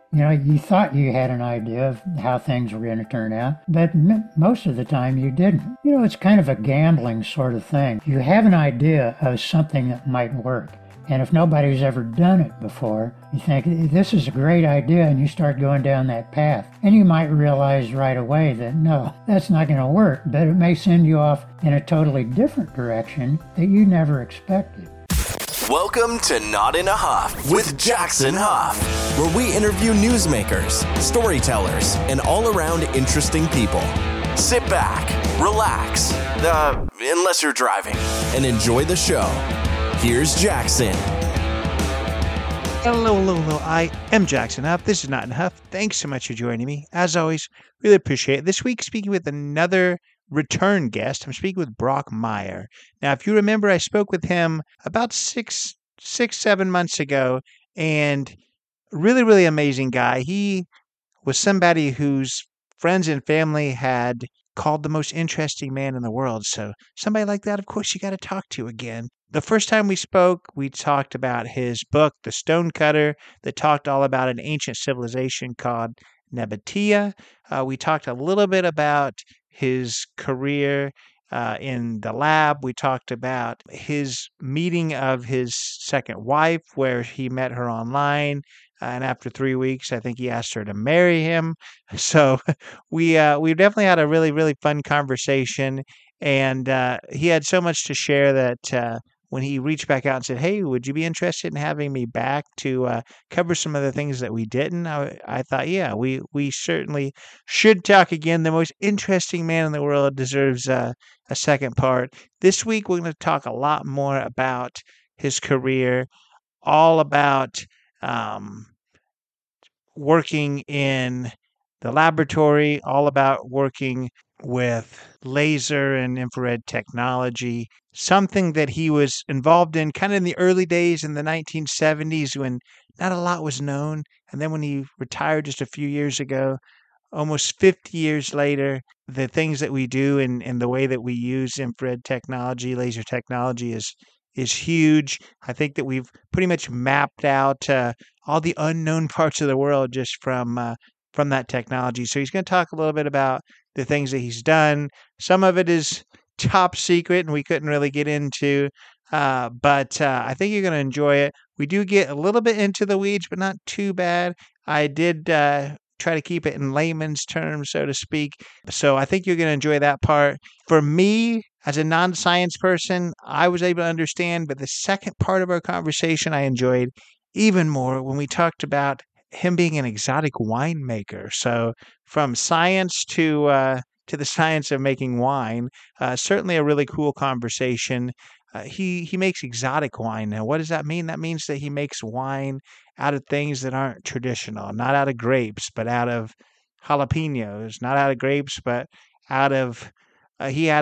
You thought you had an idea of how things were going to turn out, but most of the time you didn't. It's kind of a gambling sort of thing. You have an idea of something that might work. And if nobody's ever done it before, you think, this is a great idea, and you start going down that path. And you might realize right away that, no, that's not going to work, but it may send you off in a totally different direction that you never expected. Welcome to Not in a Huff with Jackson Huff, where we interview newsmakers, storytellers, and all-around interesting people. Sit back, relax, unless you're driving, and enjoy the show. Here's Jackson. Hello. I am Jackson Huff. This is Not in a Huff. Thanks so much for joining me. As always, really appreciate it. This week, speaking with another return guest. I'm speaking with Brock Meyer. Now, if you remember, I spoke with him about 7 months ago, and really amazing guy. He was somebody whose friends and family had called the most interesting man in the world. So somebody like that, of course, you got to talk to again. The first time we spoke, we talked about his book, The Stonecutter, that talked all about an ancient civilization called Nabatea. We talked a little bit about his career in the lab. We talked about his meeting of his second wife, where he met her online. And after 3 weeks, I think he asked her to marry him. So we definitely had a really fun conversation. And he had so much to share that when he reached back out and said, "Hey, would you be interested in having me back to cover some of the things that we didn't?" I thought, yeah, we certainly should talk again. The most interesting man in the world deserves a second part. This week, we're going to talk a lot more about his career, all about working in the laboratory, all about working with laser and infrared technology, something that he was involved in kind of in the early days in the 1970s when not a lot was known. And then when he retired just a few years ago, almost 50 years later, the things that we do and the way that we use infrared technology, laser technology is huge. I think that we've pretty much mapped out all the unknown parts of the world just from that technology. So he's going to talk a little bit about the things that he's done. Some of it is top secret and we couldn't really get into, but I think you're going to enjoy it. We do get a little bit into the weeds, but not too bad. I did try to keep it in layman's terms, so to speak. So I think you're going to enjoy that part. For me, as a non-science person, I was able to understand, but the second part of our conversation I enjoyed even more when we talked about him being an exotic winemaker. So from science to the science of making wine, certainly a really cool conversation. He makes exotic wine. Now, what does that mean? That means that he makes wine out of things that aren't traditional, not out of grapes, but out of jalapenos, not out of grapes, but out of he had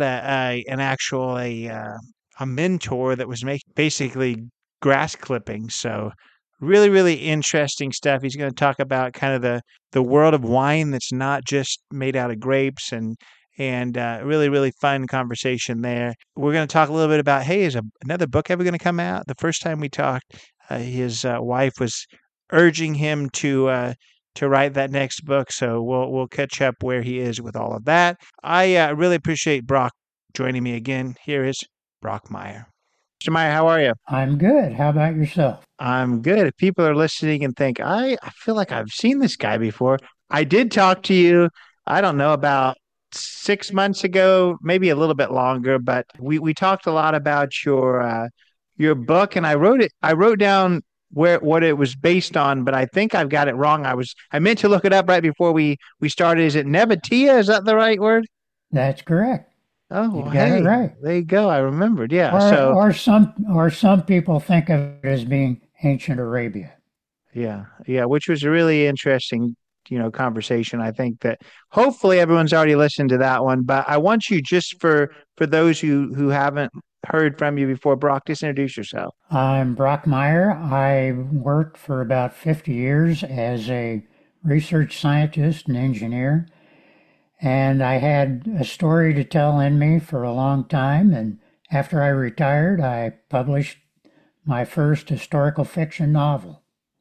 a mentor that was making basically grass clippings. So really interesting stuff. He's going to talk about kind of the world of wine that's not just made out of grapes and really fun conversation there. We're going to talk a little bit about, hey, is another book ever going to come out? The first time we talked, his wife was urging him to write that next book. So we'll catch up where he is with all of that. I really appreciate Brock joining me again. Here is Brock Meyer. Mr. Meyer, how are you? I'm good. How about yourself? I'm good. If people are listening and think, I feel like I've seen this guy before. I did talk to you, I don't know, about 6 months ago, maybe a little bit longer, but we talked a lot about your book, and I wrote down what it was based on, but I think I've got it wrong. I meant to look it up right before we started. Is it Nabatea? Is that the right word? That's correct. Oh, You got hey, it right. there you go. I remembered. Yeah. Or some people think of it as being ancient Arabia. Yeah, which was a really interesting, conversation. I think that hopefully everyone's already listened to that one, but I want you, just for those who haven't heard from you before, Brock, just introduce yourself. I'm Brock Meyer. I worked for about 50 years as a research scientist and engineer. And I had a story to tell in me for a long time. And after I retired, I published my first historical fiction novel.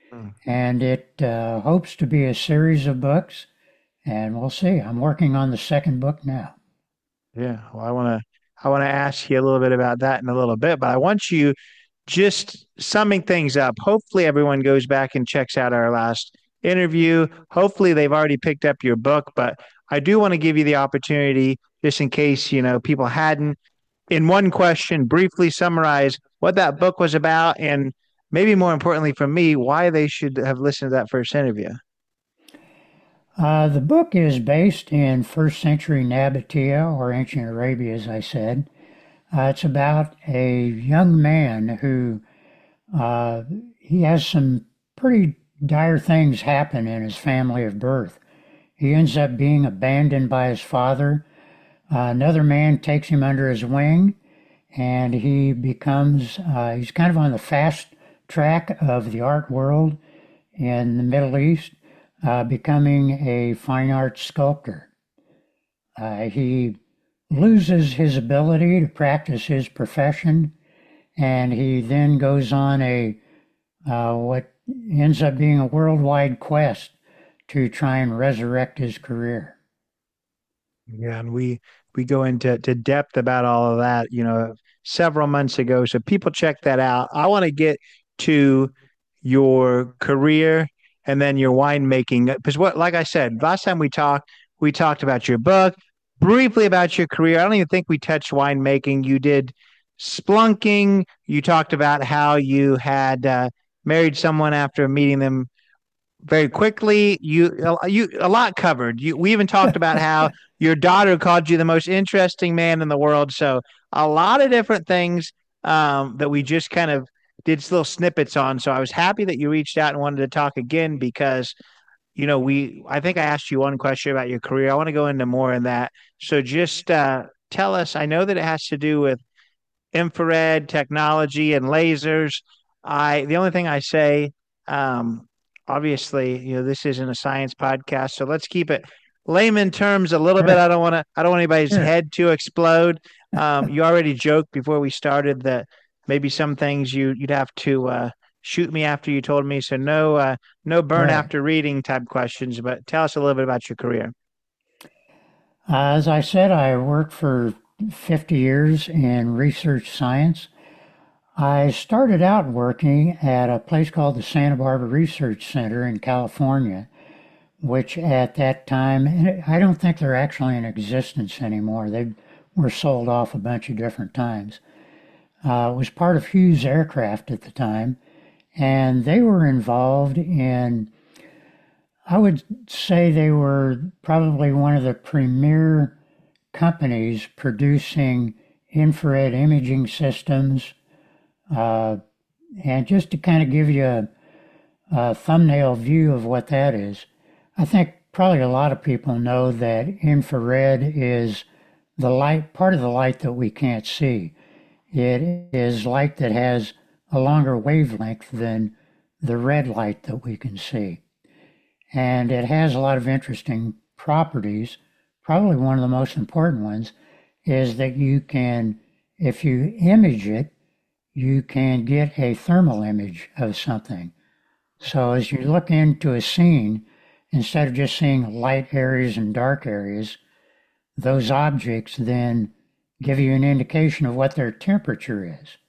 Mm. And it hopes to be a series of books, and we'll see. I'm working on the second book now. Yeah. Well, I want to ask you a little bit about that in a little bit, but I want you just summing things up. Hopefully everyone goes back and checks out our last interview. Hopefully they've already picked up your book, but I do want to give you the opportunity, just in case, people hadn't, in one question, briefly summarize what that book was about, and maybe more importantly for me, why they should have listened to that first interview. The book is based in first century Nabatea, or ancient Arabia, as I said. It's about a young man who he has some pretty dire things happen in his family of birth. He ends up being abandoned by his father. Another man takes him under his wing, and he becomes, he's kind of on the fast track of the art world in the Middle East, becoming a fine art sculptor. He loses his ability to practice his profession, and he then goes on a what ends up being a worldwide quest to try and resurrect his career. Yeah, and we go into depth about all of that, several months ago. So people check that out. I want to get to your career and then your winemaking, because like I said, last time we talked about your book, briefly about your career. I don't even think we touched winemaking. You did splunking. You talked about how you had married someone after meeting them very quickly. You a lot covered. We even talked about how your daughter called you the most interesting man in the world. So a lot of different things that we just kind of did little snippets on. So I was happy that you reached out and wanted to talk again, because I think I asked you one question about your career. I want to go into more in that. So just tell us. I know that it has to do with infrared technology and lasers. The only thing I say, um, obviously, this isn't a science podcast, so let's keep it layman terms a little bit. I don't want anybody's Sure. head to explode. You already joked before we started that maybe some things you'd have to shoot me after you told me. So no burn Right. after reading type questions. But tell us a little bit about your career. As I said, I worked for 50 years in research science. I started out working at a place called the Santa Barbara Research Center in California, which at that time, and I don't think they're actually in existence anymore. They were sold off a bunch of different times. It was part of Hughes Aircraft at the time, and they were involved in, I would say they were probably one of the premier companies producing infrared imaging systems. Uh, and just to kind of give you a thumbnail view of what that is, I think probably a lot of people know that infrared is the light, part of the light that we can't see. It is light that has a longer wavelength than the red light that we can see. And it has a lot of interesting properties. Probably one of the most important ones is that you can, if you image it, you can get a thermal image of something. So as you look into a scene, instead of just seeing light areas and dark areas, those objects then give you an indication of what their temperature is.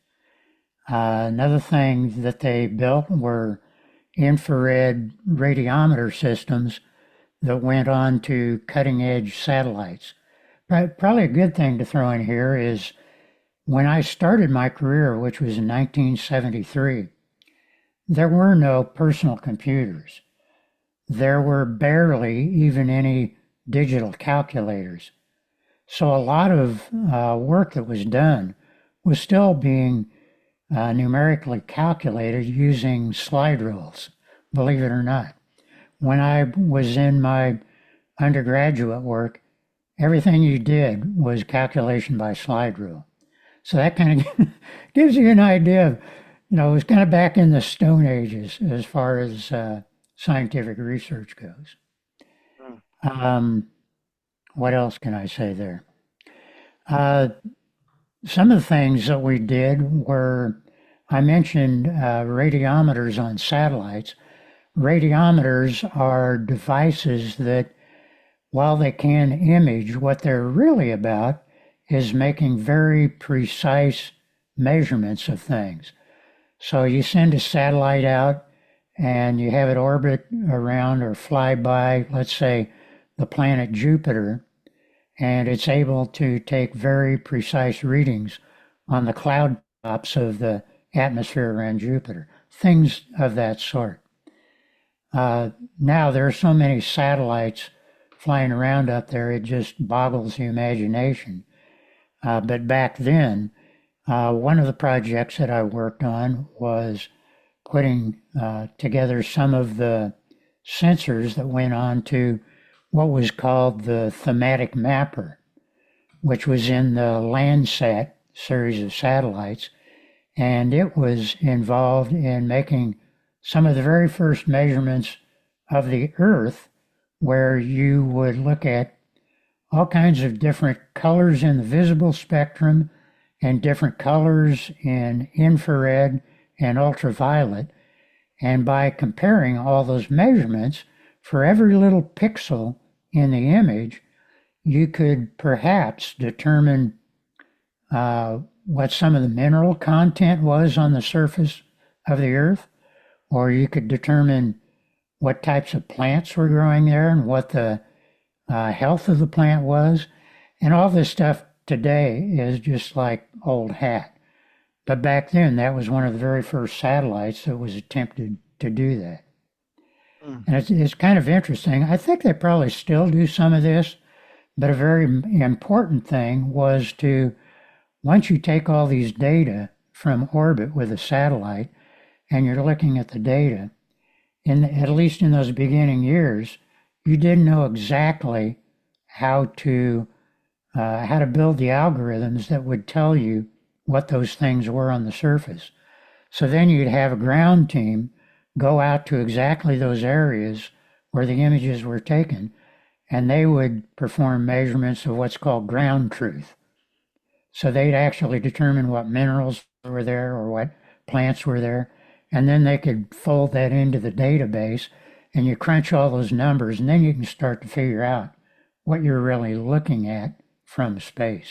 Another thing that they built were infrared radiometer systems that went on to cutting edge satellites. Probably a good thing to throw in here is when I started my career, which was in 1973, there were no personal computers. There were barely even any digital calculators. So a lot of work that was done was still being numerically calculated using slide rules, believe it or not. When I was in my undergraduate work, everything you did was calculation by slide rule. So that kind of gives you an idea of, it was kind of back in the Stone Ages as far as scientific research goes. What else can I say there? Some of the things that we did were, I mentioned radiometers on satellites. radiometers are devices that, while they can image, what they're really about is making very precise measurements of things. So you send a satellite out and you have it orbit around or fly by, let's say, the planet Jupiter, and it's able to take very precise readings on the cloud tops of the atmosphere around Jupiter, things of that sort. Now there are so many satellites flying around up there, it just boggles the imagination. But back then, one of the projects that I worked on was putting together some of the sensors that went on to what was called the thematic mapper, which was in the Landsat series of satellites, and it was involved in making some of the very first measurements of the Earth, where you would look at all kinds of different colors in the visible spectrum and different colors in infrared and ultraviolet. And by comparing all those measurements, for every little pixel in the image, you could perhaps determine what some of the mineral content was on the surface of the Earth, or you could determine what types of plants were growing there and what the health of the plant was. And all this stuff today is just like old hat. But back then, that was one of the very first satellites that was attempted to do that. And it's kind of interesting. I think they probably still do some of this, but a very important thing was to, once you take all these data from orbit with a satellite and you're looking at the data, at least in those beginning years, you didn't know exactly how to build the algorithms that would tell you what those things were on the surface. So then you'd have a ground team go out to exactly those areas where the images were taken, and they would perform measurements of what's called ground truth. So they'd actually determine what minerals were there or what plants were there, and then they could fold that into the database, and you crunch all those numbers, and then you can start to figure out what you're really looking at from space.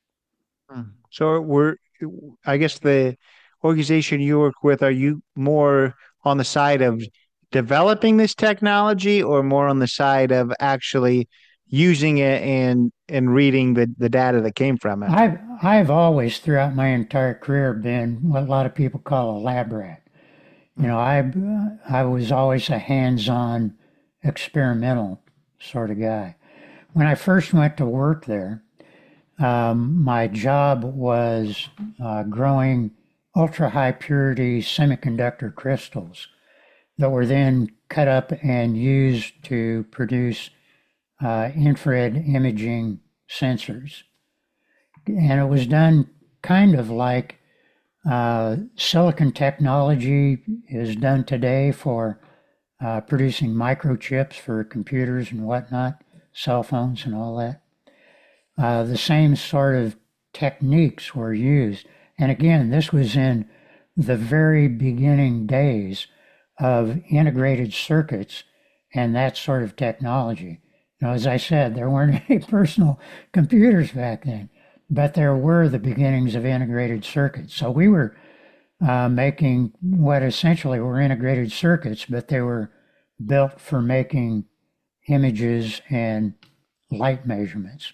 So I guess the organization you work with, are you more on the side of developing this technology or more on the side of actually using it and reading the data that came from it? I've always, throughout my entire career, been what a lot of people call a lab rat. You know, I was always a hands-on, experimental sort of guy. When I first went to work there, my job was growing ultra-high purity semiconductor crystals that were then cut up and used to produce infrared imaging sensors. And it was done kind of like silicon technology is done today for producing microchips for computers and whatnot, cell phones and all that. The same sort of techniques were used. And again, this was in the very beginning days of integrated circuits and that sort of technology. You know, as I said, there weren't any personal computers back then, but there were the beginnings of integrated circuits. So we were making what essentially were integrated circuits, but they were built for making images and light measurements.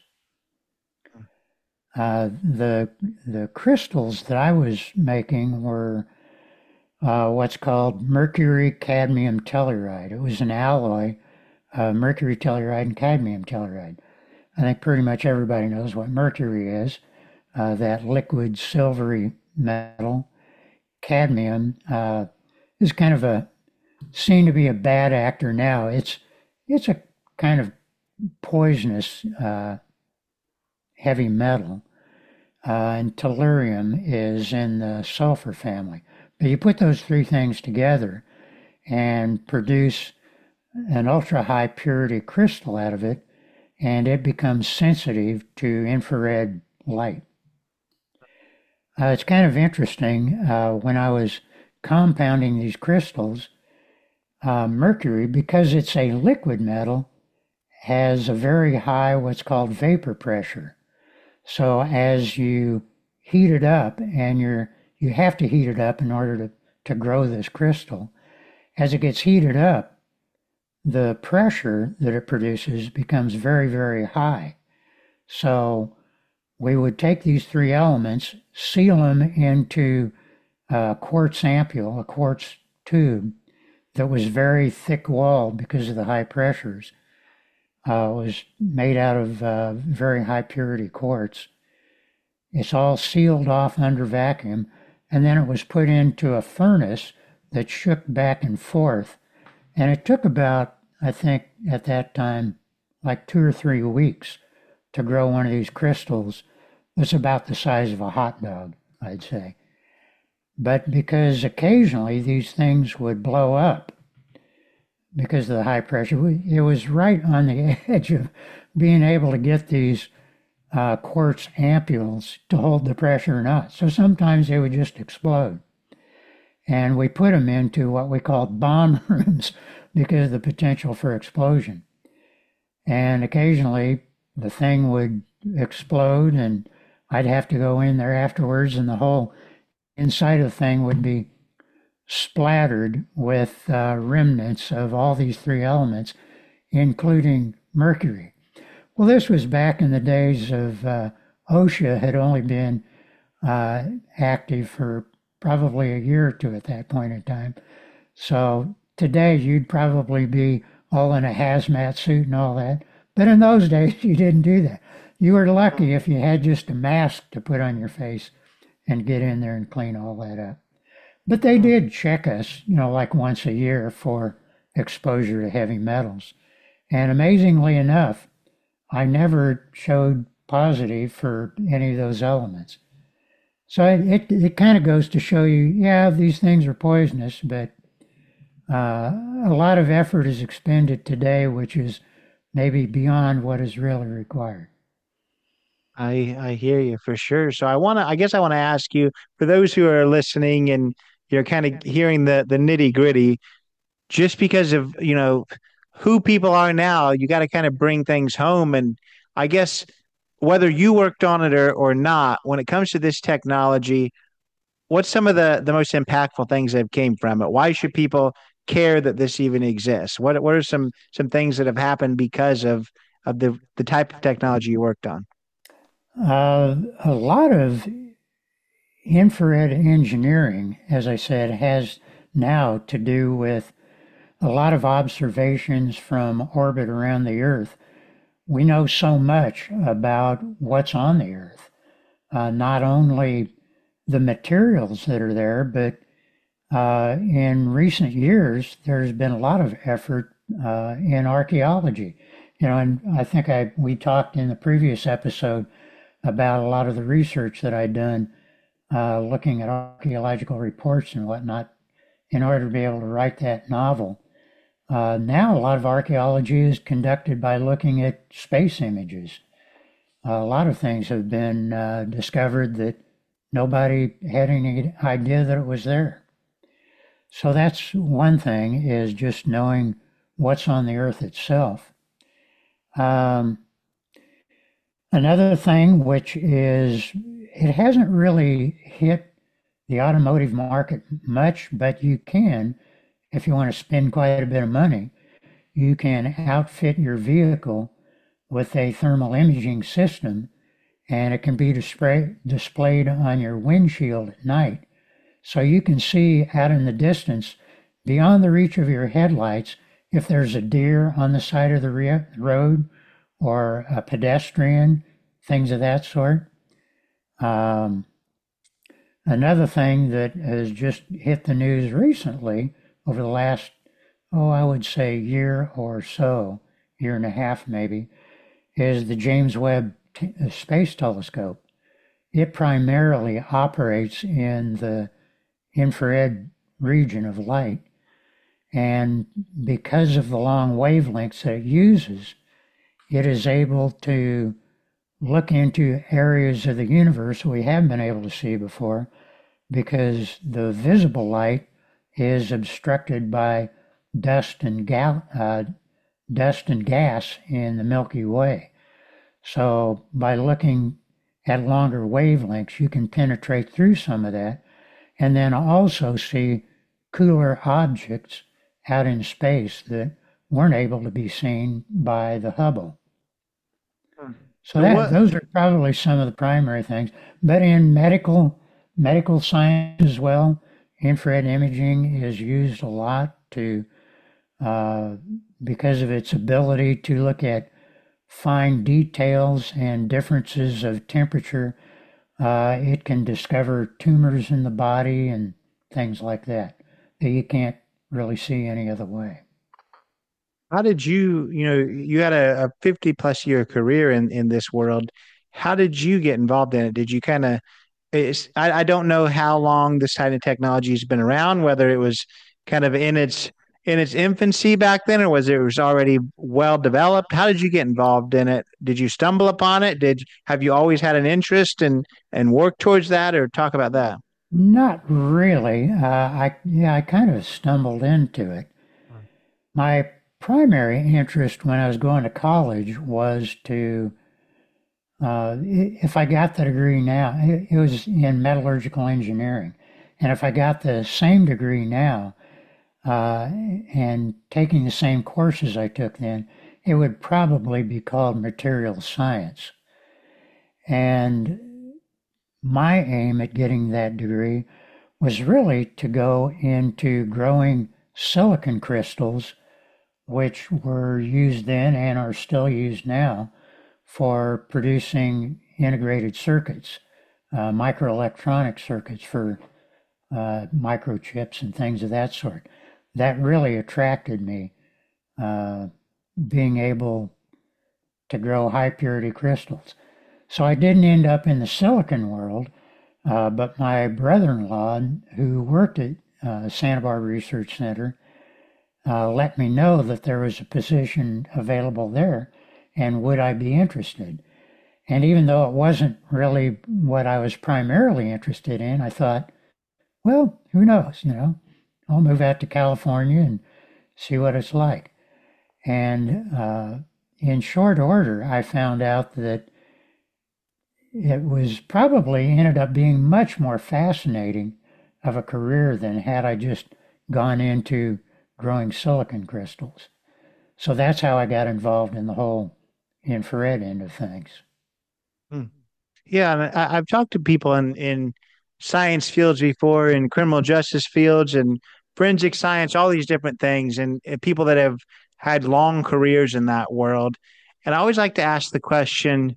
The crystals that I was making were what's called mercury cadmium telluride. It was an alloy of mercury telluride and cadmium telluride. I think pretty much everybody knows what mercury is, that liquid silvery metal. Cadmium is kind of seen to be a bad actor now. It's a kind of poisonous heavy metal, and tellurium is in the sulfur family. But you put those three things together and produce an ultra-high purity crystal out of it, and it becomes sensitive to infrared light. It's kind of interesting. When I was compounding these crystals, Mercury, because it's a liquid metal, has a very high what's called vapor pressure. So as you heat it up, and you have to heat it up in order to grow this crystal, as it gets heated up, the pressure that it produces becomes very, very high. So we would take these three elements, seal them into a quartz ampule, a quartz tube that was very thick walled because of the high pressures. It was made out of very high purity quartz. It's all sealed off under vacuum, and then it was put into a furnace that shook back and forth. And it took about, I think at that time, like 2 or 3 weeks to grow one of these crystals. It's about the size of a hot dog, I'd say. But because occasionally these things would blow up because of the high pressure, it was right on the edge of being able to get these quartz ampules to hold the pressure or not. So sometimes they would just explode. And we put them into what we called bomb rooms because of the potential for explosion. And occasionally the thing would explode and I'd have to go in there afterwards, and the whole inside of the thing would be splattered with remnants of all these three elements, including mercury. Well, this was back in the days of OSHA had only been active for probably a year or two at that point in time. So today you'd probably be all in a hazmat suit and all that. But in those days, you didn't do that. You were lucky if you had just a mask to put on your face and get in there and clean all that up. But they did check us, like once a year for exposure to heavy metals. And amazingly enough, I never showed positive for any of those elements. So it kind of goes to show you, yeah, these things are poisonous, but a lot of effort is expended today, which is maybe beyond what is really required. I hear you for sure. So I guess I want to ask you, for those who are listening and you're kind of hearing the nitty gritty, just because of, who people are now, you got to kind of bring things home. And I guess whether you worked on it or not, when it comes to this technology, what's some of the most impactful things that came from it? Why should people care that this even exists? What are some things that have happened because of the type of technology you worked on? A lot of infrared engineering, as I said, has now to do with a lot of observations from orbit around the Earth. We know so much about what's on the Earth, not only the materials that are there, but in recent years, there's been a lot of effort in archaeology. And I think we talked in the previous episode about a lot of the research that I'd done looking at archaeological reports and whatnot in order to be able to write that novel. Now, a lot of archaeology is conducted by looking at space images. A lot of things have been discovered that nobody had any idea that it was there. So that's one thing, is just knowing what's on the Earth itself. Another thing, which is, it hasn't really hit the automotive market much, but you can, if you want to spend quite a bit of money, you can outfit your vehicle with a thermal imaging system, and it can be displayed on your windshield at night. So you can see out in the distance, beyond the reach of your headlights, if there's a deer on the side of the road or a pedestrian, things of that sort. Another thing that has just hit the news recently over the last, I would say year or so, year and a half maybe, is the James Webb Space Telescope. It primarily operates in the infrared region of light. And because of the long wavelengths that it uses, it is able to look into areas of the universe we haven't been able to see before, because the visible light is obstructed by dust and gas in the Milky Way. So by looking at longer wavelengths, you can penetrate through some of that and then also see cooler objects out in space that weren't able to be seen by the Hubble. So those are probably some of the primary things. But in medical science as well, infrared imaging is used a lot to because of its ability to look at fine details and differences of temperature. It can discover tumors in the body and things like that you can't really see any other way. How did you had a 50 plus year career in this world. How did you get involved in it? Did you kind of, I don't know how long this kind of technology has been around, whether it was kind of in its infancy back then, or was already well developed? How did you get involved in it? Did you stumble upon it? Have you always had an interest and work towards that, or talk about that? Not really. I kind of stumbled into it. My primary interest when I was going to college was to, if I got the degree now, it was in metallurgical engineering. And if I got the same degree now, and taking the same courses I took then, it would probably be called material science. And my aim at getting that degree was really to go into growing silicon crystals, which were used then and are still used now for producing integrated circuits, microelectronic circuits for microchips and things of that sort. That really attracted me, being able to grow high purity crystals. So I didn't end up in the silicon world, but my brother-in-law, who worked at Santa Barbara Research Center, let me know that there was a position available there and would I be interested. And even though it wasn't really what I was primarily interested in, I thought, well, who knows, I'll move out to California and see what it's like. And in short order, I found out that it was probably ended up being much more fascinating of a career than had I just gone into growing silicon crystals. So that's how I got involved in the whole infrared end of things. Yeah, and I've talked to people in science fields before, in criminal justice fields and forensic science, all these different things, and people that have had long careers in that world. And I always like to ask the question,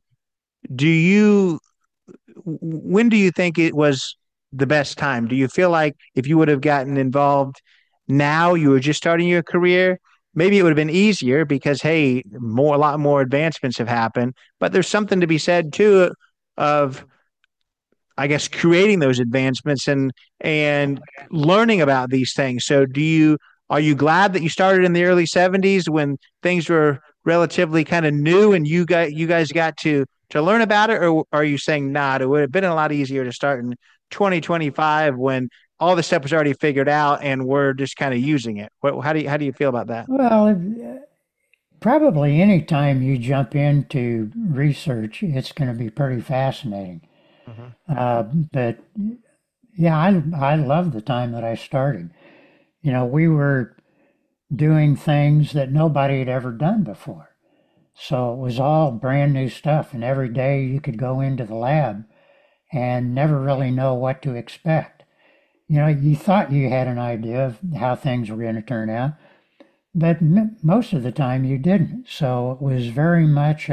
when do you think it was the best time? Do you feel like if you would have gotten involved now, you were just starting your career, maybe it would have been easier because, hey, a lot more advancements have happened, but there's something to be said too of, I guess, creating those advancements and learning about these things. So are you glad that you started in the early 70s when things were relatively kind of new and you guys got to learn about it, or are you saying not? It would have been a lot easier to start in 2025 when all the stuff was already figured out and we're just kind of using it. How do you feel about that? Well, probably any time you jump into research, it's going to be pretty fascinating. But yeah, I love the time that I started. We were doing things that nobody had ever done before. So it was all brand new stuff. And every day you could go into the lab and never really know what to expect. You thought you had an idea of how things were going to turn out, but most of the time you didn't. So it was very much,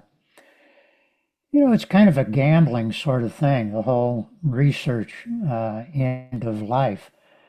it's kind of a gambling sort of thing, the whole research end of life.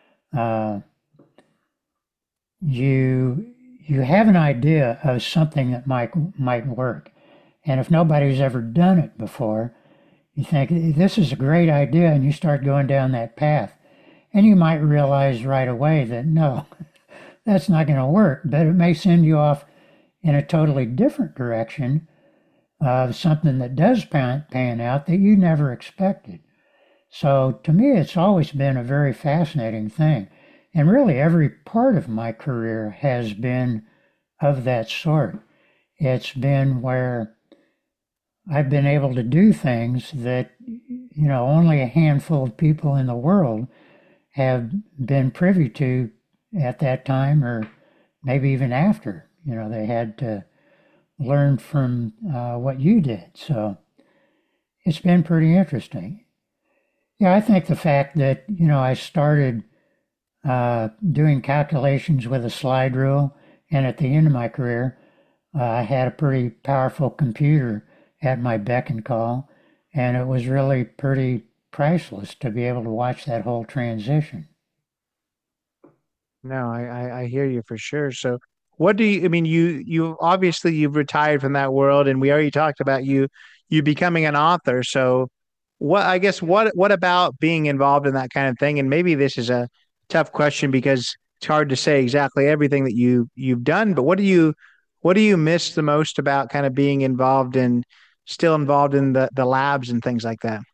You have an idea of something that might work. And if nobody's ever done it before, you think, this is a great idea, and you start going down that path. And you might realize right away that, no, that's not going to work, but it may send you off in a totally different direction of something that does pan out that you never expected. So to me, it's always been a very fascinating thing. And really, every part of my career has been of that sort. It's been where I've been able to do things that, only a handful of people in the world have been privy to at that time, or maybe even after. They had to learn from what you did. So it's been pretty interesting. Yeah, I think the fact that, I started doing calculations with a slide rule, and at the end of my career, I had a pretty powerful computer at my beck and call, and it was really pretty priceless to be able to watch that whole transition. No, I hear you for sure. So what do you, I mean, you obviously you've retired from that world, and we already talked about you becoming an author. So I guess what about being involved in that kind of thing? And maybe this is a tough question because it's hard to say exactly everything that you've done, but what do you miss the most about kind of being still involved in the labs and things like that?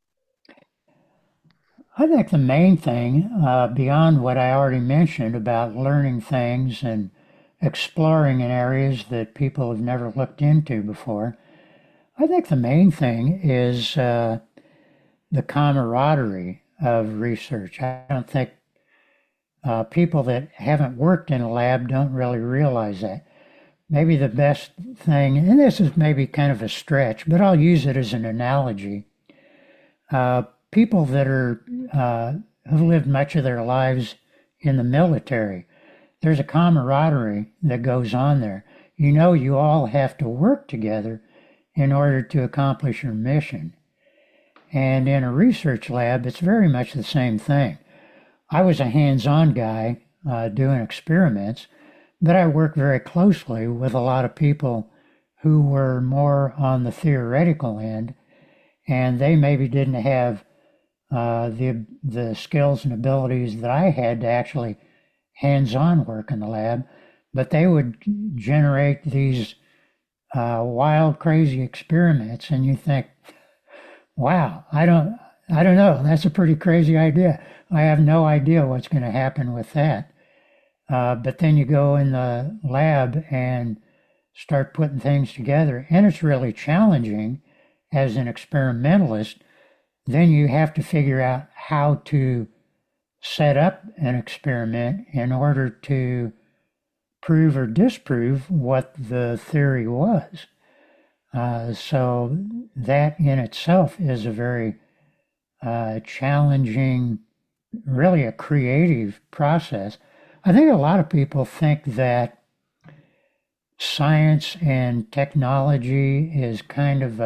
I think the main thing, beyond what I already mentioned about learning things and exploring in areas that people have never looked into before, I think the main thing is the camaraderie of research. I don't think people that haven't worked in a lab don't really realize that. Maybe the best thing, and this is maybe kind of a stretch, but I'll use it as an analogy. People that have lived much of their lives in the military, there's a camaraderie that goes on there. You all have to work together in order to accomplish your mission. And in a research lab, it's very much the same thing. I was a hands-on guy doing experiments, but I worked very closely with a lot of people who were more on the theoretical end, and they maybe didn't have the skills and abilities that I had to actually hands-on work in the lab, but they would generate these wild, crazy experiments, and you think, wow, I don't know, that's a pretty crazy idea. I have no idea what's going to happen with that. But then you go in the lab and start putting things together, and it's really challenging as an experimentalist. Then you have to figure out how to set up an experiment in order to prove or disprove what the theory was. So that in itself is a very challenging, really a creative process. I think a lot of people think that science and technology is kind of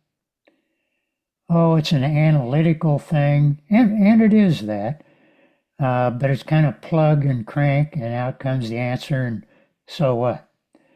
it's an analytical thing, and it is that, but it's kind of plug and crank, and out comes the answer, and so what?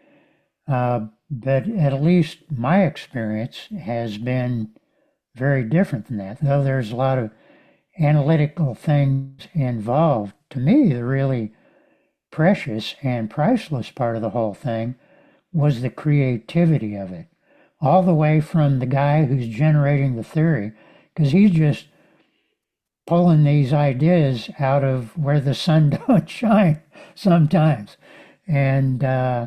But at least my experience has been very different than that. Though there's a lot of analytical things involved, to me, the really precious and priceless part of the whole thing was the creativity of it. All the way from the guy who's generating the theory, because he's just pulling these ideas out of where the sun don't shine sometimes. And,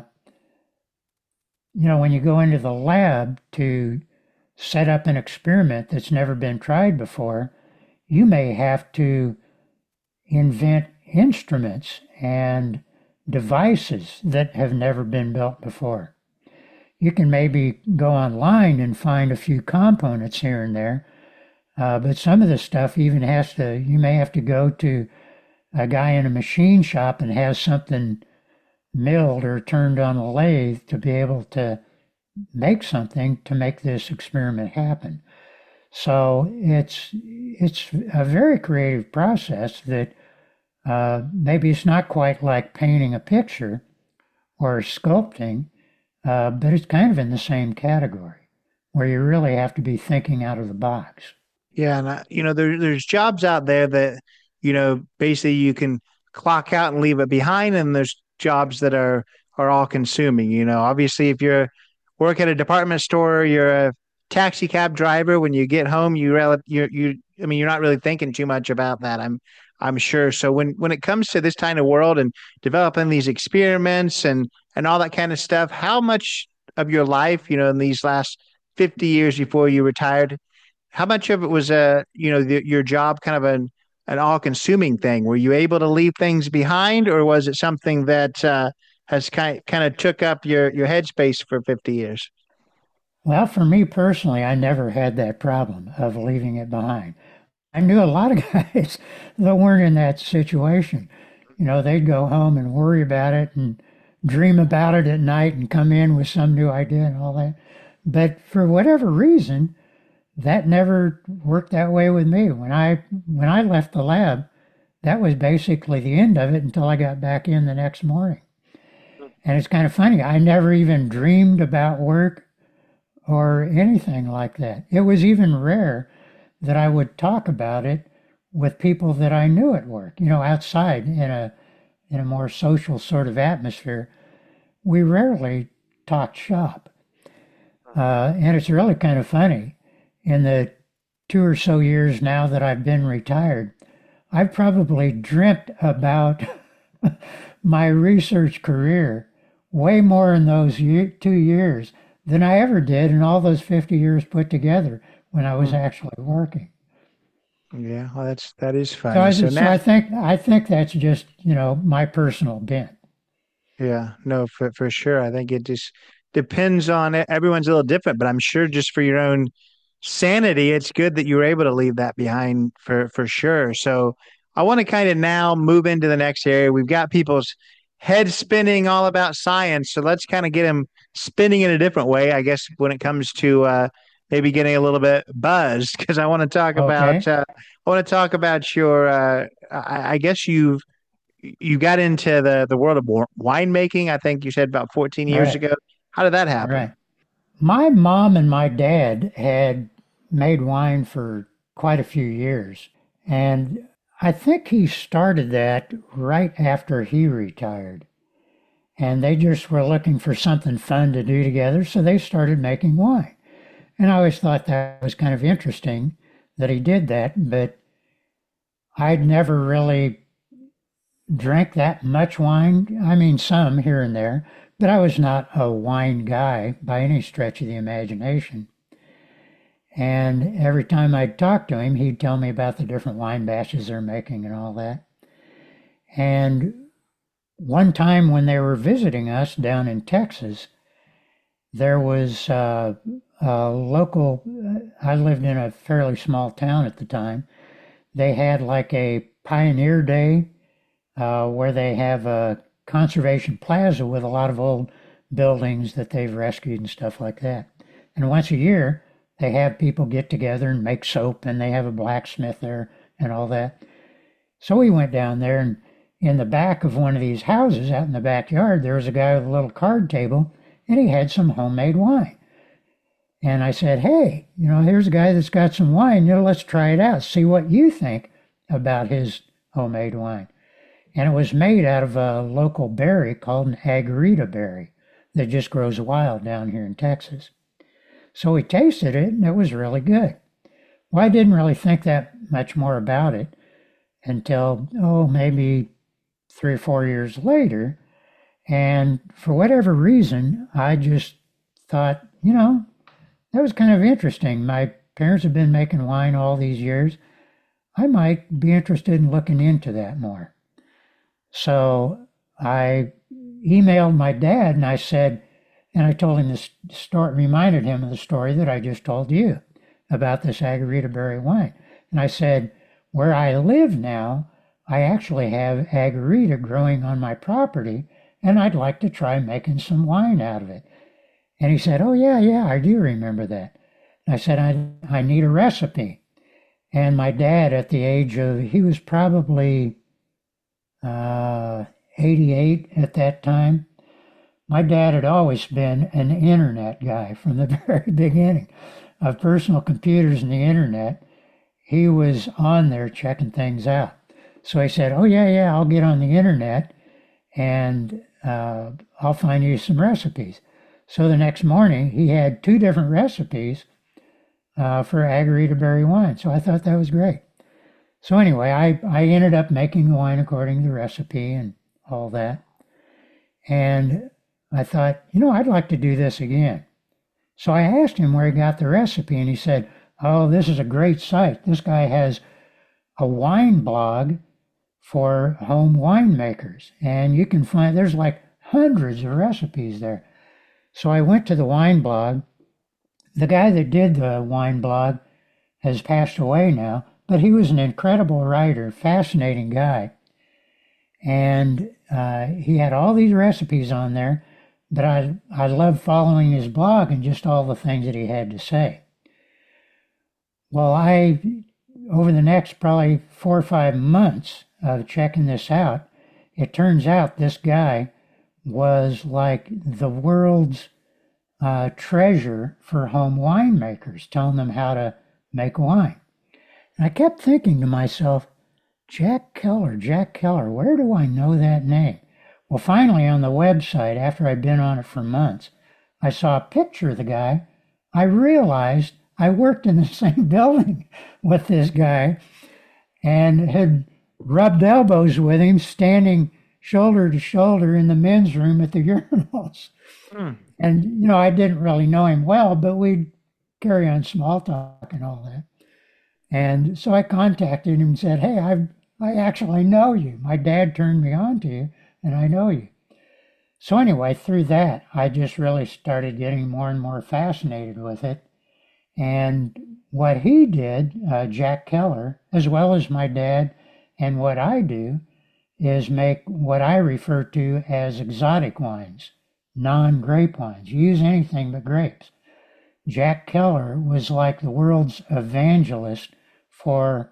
when you go into the lab to set up an experiment that's never been tried before, you may have to invent instruments and devices that have never been built before. You can maybe go online and find a few components here and there, but some of the stuff even you may have to go to a guy in a machine shop and have something milled or turned on a lathe to be able to make something to make this experiment happen. So it's a very creative process that maybe it's not quite like painting a picture or sculpting, but it's kind of in the same category where you really have to be thinking out of the box. Yeah, and there's jobs out there that basically you can clock out and leave it behind, and there's jobs that are all consuming. Obviously, if you're work at a department store, you're a taxi cab driver. When you get home, you're not really thinking too much about that. I'm sure. So when it comes to this kind of world and developing these experiments and all that kind of stuff, how much of your life, in these last 50 years before you retired, how much of it was your job kind of an all-consuming thing? Were you able to leave things behind, or was it something that has kind of took up your headspace for 50 years? Well, for me personally, I never had that problem of leaving it behind. I knew a lot of guys that weren't in that situation. They'd go home and worry about it and dream about it at night and come in with some new idea and all that. But for whatever reason, that never worked that way with me. When I left the lab, that was basically the end of it until I got back in the next morning. And it's kind of funny. I never even dreamed about work or anything like that. It was even rare that I would talk about it with people that I knew at work, outside in a more social sort of atmosphere. We rarely talked shop. And it's really kind of funny. In the 2 or so years now that I've been retired, I've probably dreamt about my research career way more in those 2 years than I ever did in all those 50 years put together when I was actually working. Yeah, well, that is funny. I think that's just, my personal bent. Yeah, no, for sure. I think it just depends on it. Everyone's a little different, but I'm sure just for your own sanity, it's good that you were able to leave that behind for sure. So I want to kind of now move into the next area. We've got people's head spinning all about science, so let's kind of get them spinning in a different way, I guess, when it comes to maybe getting a little bit buzzed, because I want to talk about your I guess you got into the world of winemaking. I think you said about 14 years Right, ago. How did that happen? right. My mom and my dad had made wine for quite a few years, and I think he started that right after he retired. And they just were looking for something fun to do together, so they started making wine. And I always thought that was kind of interesting that he did that, but I'd never really drank that much wine. I mean, some here and there, but I was not a wine guy by any stretch of the imagination. And every time I'd talk to him, he'd tell me about the different wine batches they're making and all that. And one time when they were visiting us down in Texas, there was a local, I lived in a fairly small town at the time. They had like a Pioneer Day where they have a conservation plaza with a lot of old buildings that they've rescued and stuff like that. And once a year, they have people get together and make soap, and they have a blacksmith there and all that. So we went down there, and in the back of one of these houses out in the backyard, there was a guy with a little card table, and he had some homemade wine. And I said, hey, here's a guy that's got some wine. Let's try it out. See what you think about his homemade wine. And it was made out of a local berry called an agarita berry that just grows wild down here in Texas. So we tasted it, and it was really good. Well, I didn't really think that much more about it until, maybe 3 or 4 years later. And for whatever reason, I just thought, that was kind of interesting. My parents have been making wine all these years. I might be interested in looking into that more. So I emailed my dad and I said, and I told him this story, reminded him of the story that I just told you about this agarita berry wine. And I said, where I live now, I actually have agarita growing on my property, and I'd like to try making some wine out of it. And he said, oh, yeah, I do remember that. And I said, I need a recipe. And my dad, at the age of, he was probably 88 at that time. My dad had always been an internet guy from the very beginning of personal computers and the internet. He was on there checking things out. So I said, oh, yeah, I'll get on the internet and I'll find you some recipes. So the next morning, he had 2 different recipes for agarita berry wine. So I thought that was great. So anyway, I ended up making the wine according to the recipe and all that. And I thought, I'd like to do this again. So I asked him where he got the recipe, and he said, oh, this is a great site. This guy has a wine blog for home winemakers, and you can find, there's like hundreds of recipes there. So I went to the wine blog. The guy that did the wine blog has passed away now, but he was an incredible writer, fascinating guy. And he had all these recipes on there, but I loved following his blog and just all the things that he had to say. Well, over the next probably 4 or 5 months of checking this out, it turns out this guy was like the world's treasure for home winemakers, telling them how to make wine. And I kept thinking to myself, Jack Keller, where do I know that name? Well, finally on the website, after I'd been on it for months, I saw a picture of the guy. I realized I worked in the same building with this guy and had rubbed elbows with him, standing shoulder to shoulder in the men's room at the urinals. And, I didn't really know him well, but we'd carry on small talk and all that. And so I contacted him and said, hey, I actually know you. My dad turned me on to you, and I know you. So anyway, through that, I just really started getting more and more fascinated with it. And what he did, Jack Keller, as well as my dad, and what I do, is make what I refer to as exotic wines, non-grape wines. Use anything but grapes. Jack Keller was like the world's evangelist for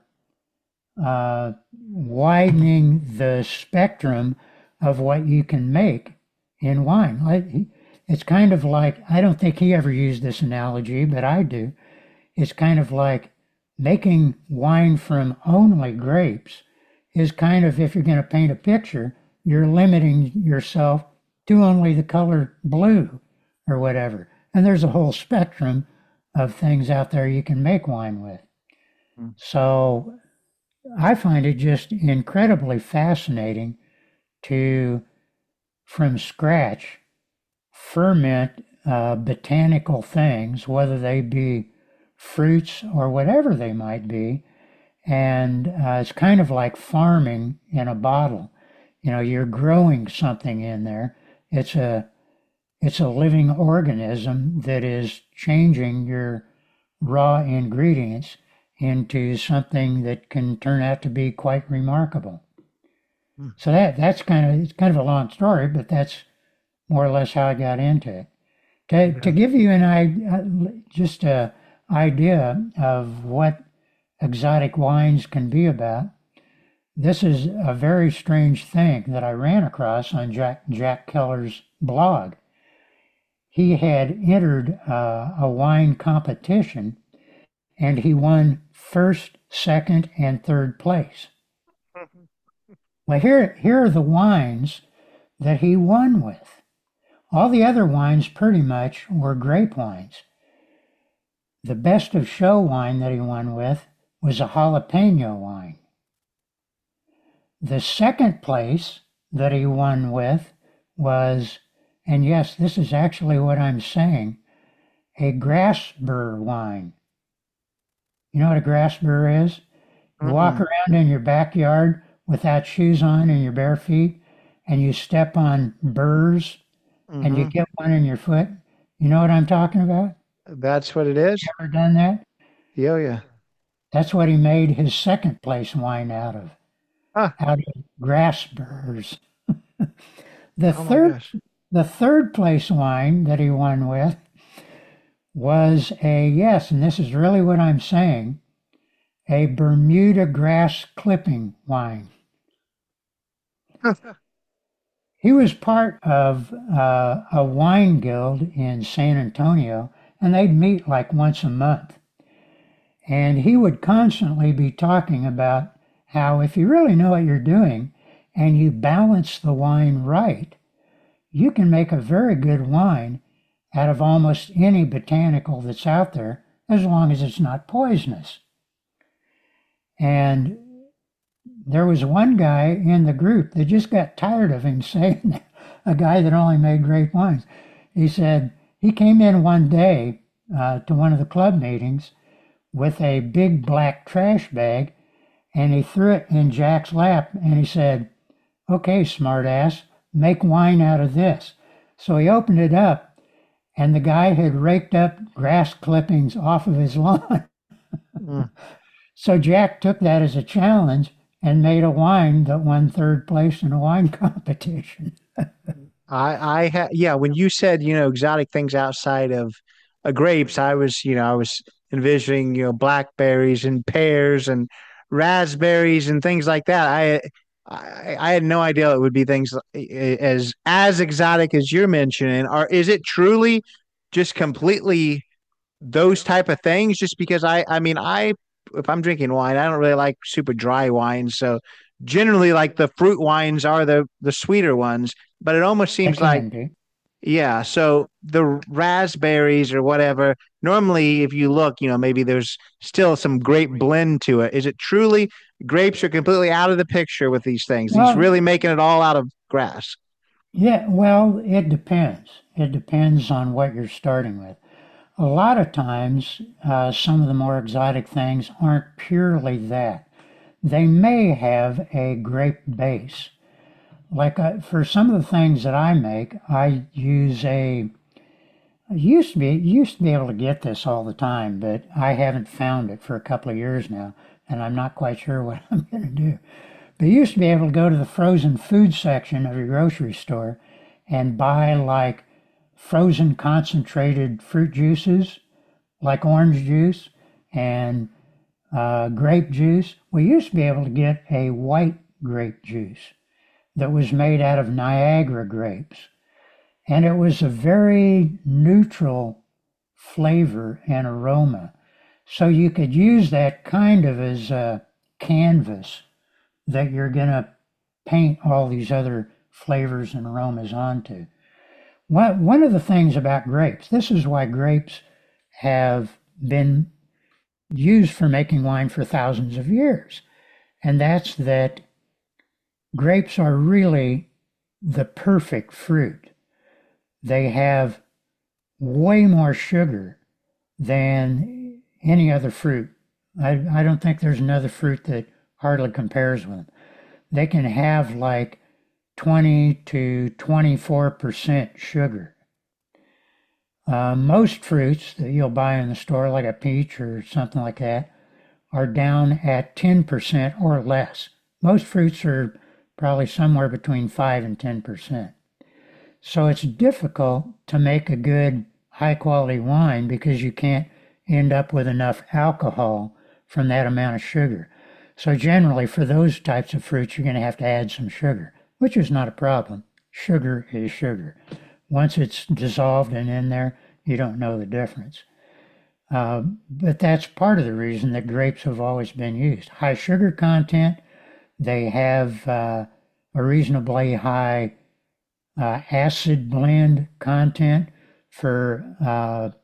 widening the spectrum of what you can make in wine. It's kind of like, I don't think he ever used this analogy, but I do. It's kind of like making wine from only grapes is kind of, if you're going to paint a picture, you're limiting yourself to only the color blue or whatever. And there's a whole spectrum of things out there you can make wine with. So I find it just incredibly fascinating to, from scratch, ferment botanical things, whether they be fruits or whatever they might be. And it's kind of like farming in a bottle. You're growing something in there. It's a living organism that is changing your raw ingredients into something that can turn out to be quite remarkable. So it's kind of a long story, but that's more or less how I got into it. To give you just an idea of what exotic wines can be about, this is a very strange thing that I ran across on Jack Keller's blog. He had entered a wine competition, and he won first, second, and third place. Well, here are the wines that he won with. All the other wines pretty much were grape wines. The best of show wine that he won with was a jalapeno wine. The second place that he won with was, and yes, this is actually what I'm saying, a grass burr wine. You know what a grass burr is? You walk around in your backyard without shoes on and your bare feet, and you step on burrs, and you get one in your foot. You know what I'm talking about? That's what it is? You ever done that? Yeah. That's what he made his second place wine out of. Out of grass burrs. The third place wine that he won with was and this is really what I'm saying, a Bermuda grass clipping wine. He was part of a wine guild in San Antonio, and they'd meet like once a month. And he would constantly be talking about how if you really know what you're doing and you balance the wine right, you can make a very good wine out of almost any botanical that's out there, as long as it's not poisonous. And there was one guy in the group that just got tired of him saying that, a guy that only made grape wines. He said he came in one day to one of the club meetings with a big black trash bag, and he threw it in Jack's lap, and he said, "Okay, smartass, make wine out of this." So he opened it up, and the guy had raked up grass clippings off of his lawn. Mm. So Jack took that as a challenge and made a wine that won third place in a wine competition. Yeah, when you said, exotic things outside of grapes, I was envisioning, blackberries and pears and raspberries and things like that. I had no idea it would be things as exotic as you're mentioning. Or is it truly just completely those type of things? Just because I mean, if I'm drinking wine, I don't really like super dry wines. So generally, like the fruit wines are the sweeter ones. But it almost It seems like, can be. yeah. So the raspberries or whatever, normally, if you look, maybe there's still some grape blend to it. Is it truly grapes are completely out of the picture with these things? He's Well, really making it all out of grass. yeah, well, it depends. It depends on what you're starting with. A lot of times, some of the more exotic things aren't purely that. They may have a grape base. Like for some of the things that I make, I use I used to be able to get this all the time, but I haven't found it for a couple of years now, and I'm not quite sure what I'm going to do. But you used to be able to go to the frozen food section of your grocery store and buy like frozen concentrated fruit juices, like orange juice and grape juice. We used to be able to get a white grape juice that was made out of Niagara grapes. And it was a very neutral flavor and aroma. So you could use that kind of as a canvas that you're going to paint all these other flavors and aromas onto. One of the things about grapes, this is why grapes have been used for making wine for thousands of years, and that's that grapes are really the perfect fruit. They have way more sugar than any other fruit. I don't think there's another fruit that hardly compares with them. They can have like 20 to 24% sugar. Most fruits that you'll buy in the store, like a peach or something like that, are down at 10% or less. Most fruits are probably somewhere between 5 and 10%. So it's difficult to make a good high quality wine because you can't end up with enough alcohol from that amount of sugar. So generally for those types of fruits, you're going to have to add some sugar, which is not a problem. Sugar is sugar. Once it's dissolved and in there, you don't know the difference. But that's part of the reason that grapes have always been used. High sugar content, they have a reasonably high acid blend content for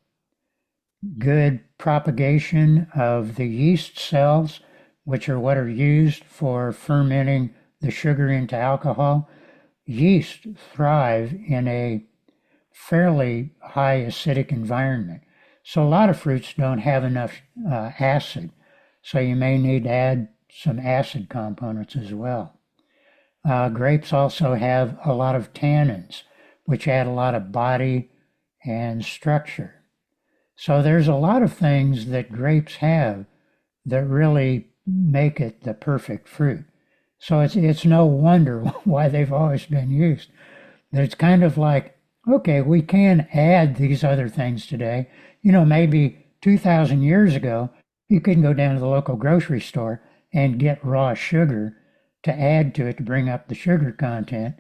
good propagation of the yeast cells, which are what are used for fermenting the sugar into alcohol. Yeast thrive in a fairly high acidic environment. So a lot of fruits don't have enough acid, so you may need to add some acid components as well. Grapes also have a lot of tannins, which add a lot of body and structure. So there's a lot of things that grapes have that really make it the perfect fruit. So it's no wonder why they've always been used. It's kind of like, okay, we can add these other things today. Maybe 2,000 years ago, you couldn't go down to the local grocery store and get raw sugar to add to it to bring up the sugar content.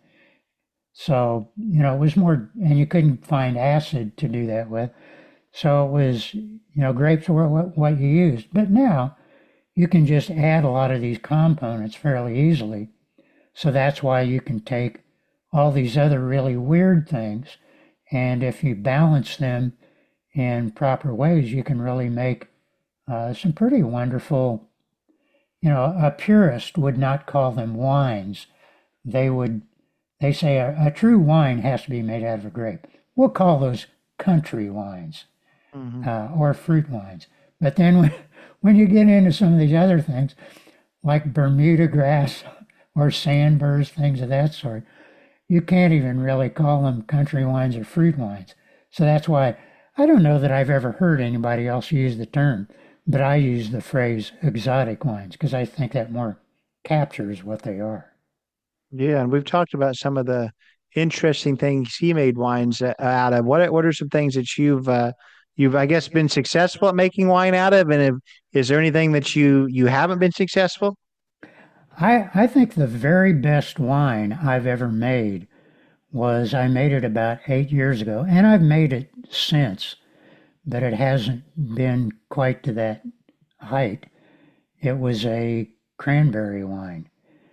So, it was more, and you couldn't find acid to do that with. So it was, grapes were what you used. But now you can just add a lot of these components fairly easily. So that's why you can take all these other really weird things, and if you balance them in proper ways, you can really make some pretty wonderful A purist would not call them wines. They would, they say a true wine has to be made out of a grape. We'll call those country wines or fruit wines. But then when you get into some of these other things, like Bermuda grass or sandburrs, things of that sort, you can't even really call them country wines or fruit wines. So that's why I don't know that I've ever heard anybody else use the term, but I use the phrase exotic wines because I think that more captures what they are. Yeah, and we've talked about some of the interesting things he made wines out of. What are some things that you've I guess been successful at making wine out of, and is there anything that you haven't been successful? I think the very best wine I've ever made was I made it about 8 years ago, and I've made it since, but it hasn't been quite to that height. It was a cranberry wine,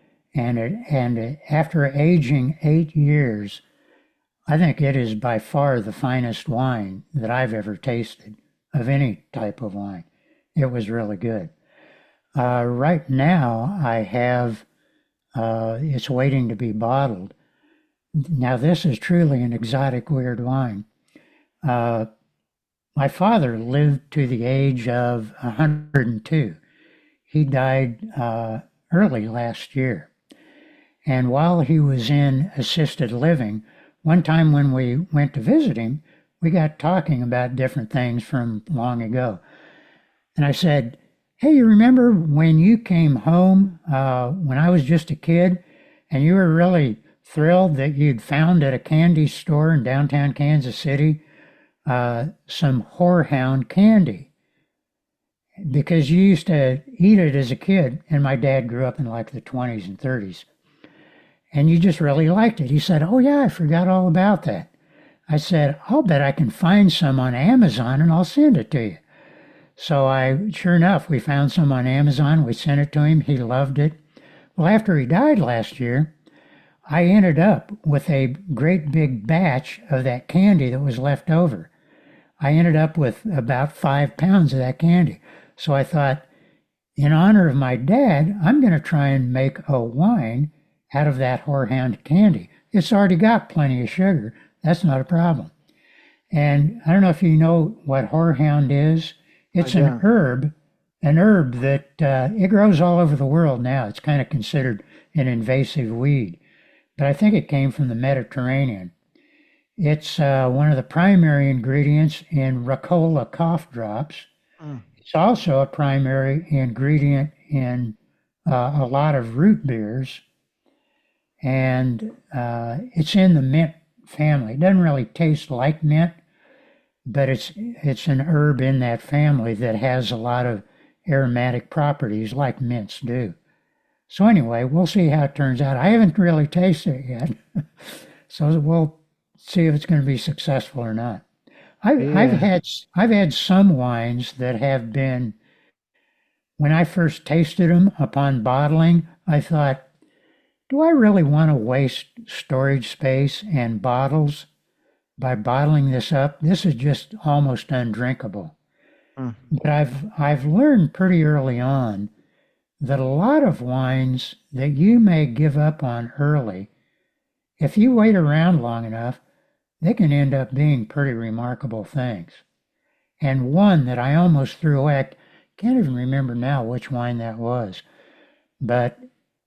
after aging 8 years, I think it is by far the finest wine that I've ever tasted of any type of wine. It was really good. Right now, I have it's waiting to be bottled. Now, this is truly an exotic, weird wine. Uh, my father lived to the age of 102. He died early last year. And while he was in assisted living, one time when we went to visit him, we got talking about different things from long ago. And I said, hey, you remember when you came home when I was just a kid and you were really thrilled that you'd found at a candy store in downtown Kansas City some Horehound candy because you used to eat it as a kid, and my dad grew up in like the 20s and 30s, and you just really liked it. He said, oh yeah, I forgot all about that. I said, I'll bet I can find some on Amazon and I'll send it to you. So sure enough, we found some on Amazon. We sent it to him. He loved it. Well, after he died last year, I ended up with a great big batch of that candy that was left over. I ended up with about 5 pounds of that candy. So I thought, in honor of my dad, I'm going to try and make a wine out of that Horehound candy. It's already got plenty of sugar. That's not a problem. And I don't know if you know what Horehound is. It's an herb that it grows all over the world now. It's kind of considered an invasive weed, but I think it came from the Mediterranean. It's one of the primary ingredients in Ricola cough drops. It's also a primary ingredient in a lot of root beers, and it's in the mint family. It doesn't really taste like mint, but it's an herb in that family that has a lot of aromatic properties like mints do. So anyway, we'll see how it turns out. I haven't really tasted it yet, so we'll see if it's going to be successful or not. I've had some wines that have been, when I first tasted them upon bottling, I thought, do I really want to waste storage space and bottles by bottling this up? This is just almost undrinkable. But I've learned pretty early on that a lot of wines that you may give up on early, if you wait around long enough, they can end up being pretty remarkable things. And one that I almost threw away, I can't even remember now which wine that was, but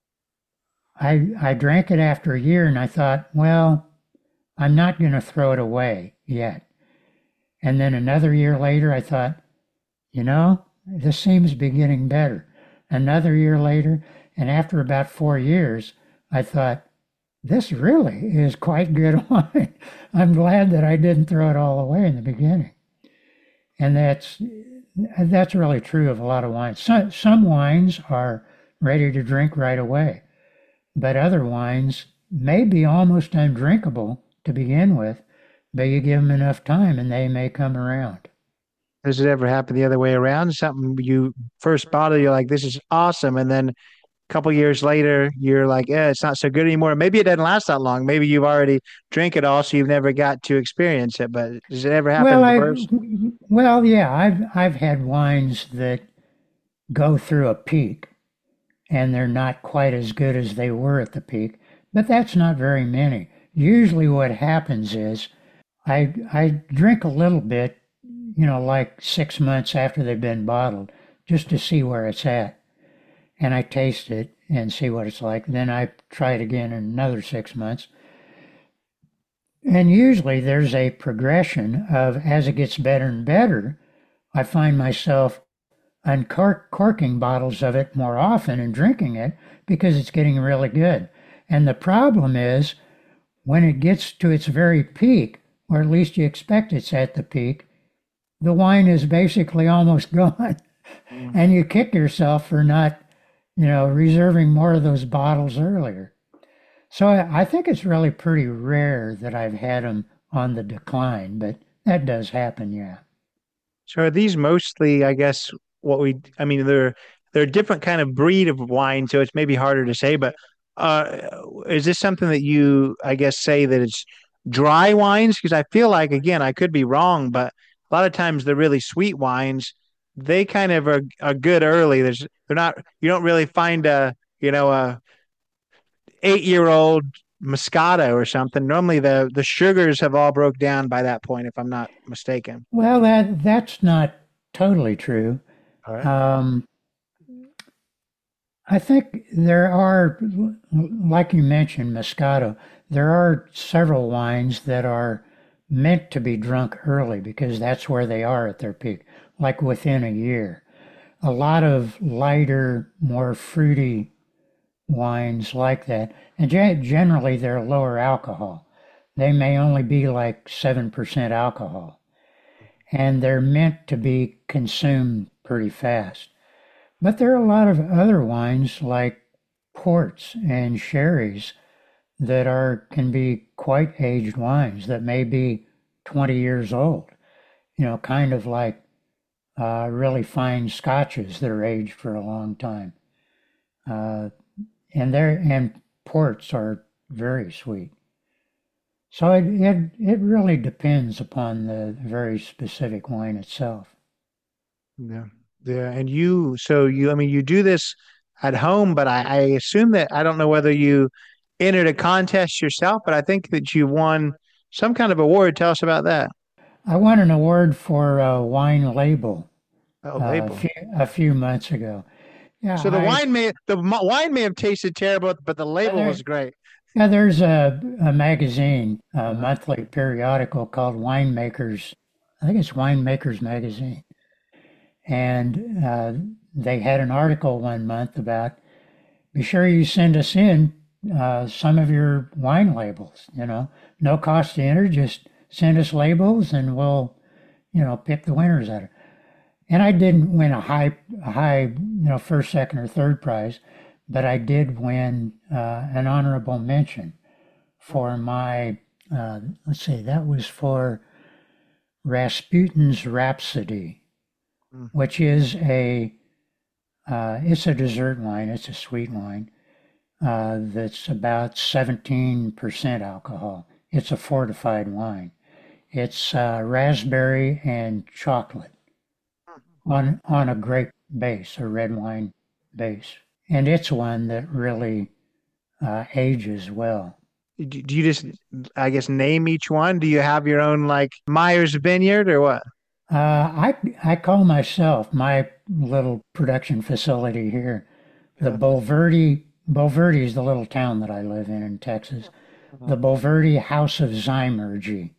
I drank it after a year and I thought, well, I'm not going to throw it away yet. And then another year later, I thought, this seems to be getting better. Another year later, and after about 4 years, I thought, this really is quite good wine. I'm glad that I didn't throw it all away in the beginning. And that's really true of a lot of wines. Some wines are ready to drink right away, but other wines may be almost undrinkable to begin with, but you give them enough time and they may come around. Does it ever happen the other way around? Something you first bottle, you're like, this is awesome. And then a couple years later, you're like, yeah, it's not so good anymore. Maybe it doesn't last that long. Maybe you've already drank it all, so you've never got to experience it. But does it ever happen reverse? Well, yeah, I've had wines that go through a peak and they're not quite as good as they were at the peak, but that's not very many. Usually what happens is I drink a little bit, like 6 months after they've been bottled, just to see where it's at. And I taste it and see what it's like. Then I try it again in another 6 months. And usually there's a progression of, as it gets better and better, I find myself uncorking bottles of it more often and drinking it because it's getting really good. And the problem is when it gets to its very peak, or at least you expect it's at the peak, the wine is basically almost gone. And you kick yourself for not, reserving more of those bottles earlier. So I think it's really pretty rare that I've had them on the decline, but that does happen, yeah. So are these mostly, I guess, they're a different kind of breed of wine, so it's maybe harder to say, but is this something that you, I guess, say that it's dry wines? Because I feel like, again, I could be wrong, but a lot of times the really sweet wines, they kind of are good early. You don't really find a 8-year-old Moscato or something. Normally the sugars have all broke down by that point, if I'm not mistaken. Well, that's not totally true. All right. I think there are, like you mentioned, Moscato, there are several wines that are meant to be drunk early because that's where they are at their peak, like within a year. A lot of lighter, more fruity wines like that, and generally they're lower alcohol. They may only be like 7% alcohol, and they're meant to be consumed pretty fast. But there are a lot of other wines like ports and sherries that can be quite aged wines that may be 20 years old, kind of like really fine scotches that are aged for a long time. And ports are very sweet. So it really depends upon the very specific wine itself. Yeah. Yeah. And you do this at home, but I assume that, I don't know whether you entered a contest yourself, but I think that you won some kind of award. Tell us about that. I won an award for a wine label Label. a few months ago. Yeah, So the wine may have tasted terrible, but the label was great. Yeah, there's a magazine, a monthly periodical called Winemakers. I think it's Winemakers Magazine. And they had an article one month about, be sure you send us in some of your wine labels, no cost to enter, just send us labels and we'll, pick the winners out of it. And I didn't win a high, first, second, or third prize, but I did win an honorable mention for my, that was for Rasputin's Rhapsody, which is it's a dessert wine. It's a sweet wine that's about 17% alcohol. It's a fortified wine. It's raspberry and chocolate on a grape base, a red wine base. And it's one that really ages well. Do you just, I guess, name each one? Do you have your own, like, Myers Vineyard or what? I call myself, my little production facility here, the Bulverde. Bulverde is the little town that I live in Texas. The Bulverde House of Zymurgy.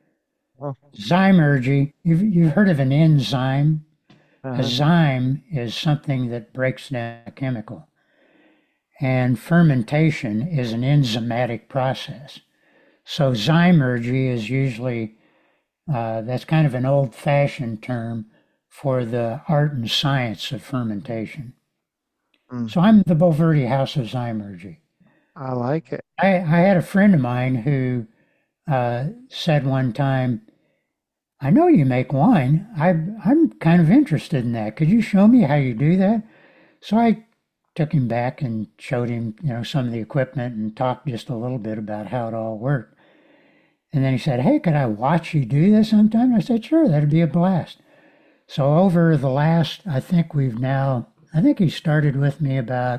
Zymurgy, you've heard of an enzyme? A zyme is something that breaks down a chemical. And fermentation is an enzymatic process. So zymurgy is usually, that's kind of an old-fashioned term for the art and science of fermentation. So I'm the Bulverde House of Zymurgy. I like it. I had a friend of mine who said one time, I know you make wine. I'm kind of interested in that. Could you show me how you do that? So I took him back and showed him, some of the equipment and talked just a little bit about how it all worked. And then he said, hey, could I watch you do this sometime? I said, sure, that'd be a blast. So over the last, I think he started with me about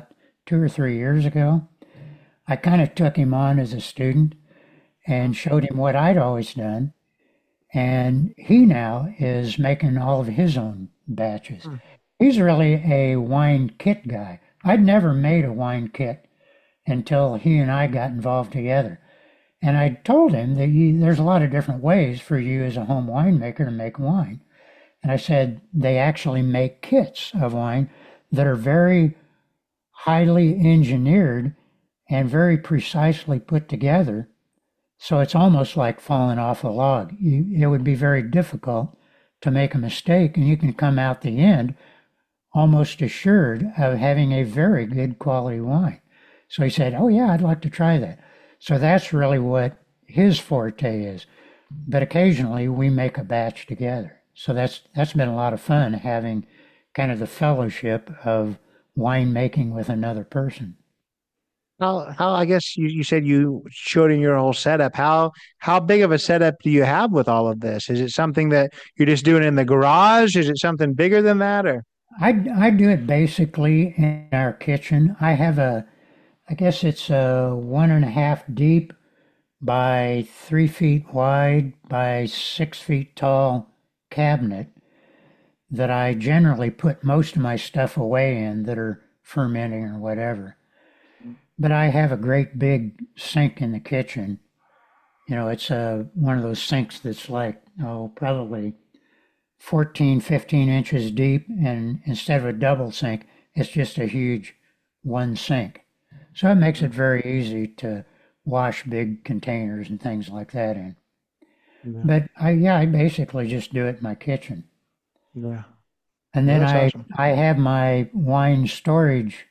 2 or 3 years ago. I kind of took him on as a student and showed him what I'd always done. And he now is making all of his own batches. He's really a wine kit guy. I'd never made a wine kit until he and I got involved together. And I told him that there's a lot of different ways for you as a home winemaker to make wine. And I said, they actually make kits of wine that are very highly engineered and very precisely put together. So it's almost like falling off a log. It would be very difficult to make a mistake, and you can come out the end almost assured of having a very good quality wine. So he said, oh yeah, I'd like to try that. So that's really what his forte is. But occasionally we make a batch together. So that's been a lot of fun, having kind of the fellowship of winemaking with another person. How I guess you said you showed in your whole setup. How big of a setup do you have with all of this? Is it something that you're just doing in the garage? Is it something bigger than that, or? I do it basically in our kitchen. I guess it's a 1.5 deep by 3 feet wide by 6 feet tall cabinet that I generally put most of my stuff away in that are fermenting or whatever. But I have a great big sink in the kitchen. It's one of those sinks that's like, probably 14, 15 inches deep. And instead of a double sink, it's just a huge one sink. So it makes it very easy to wash big containers and things like that in. Yeah. But I basically just do it in my kitchen. Yeah. And then awesome. I have my wine storage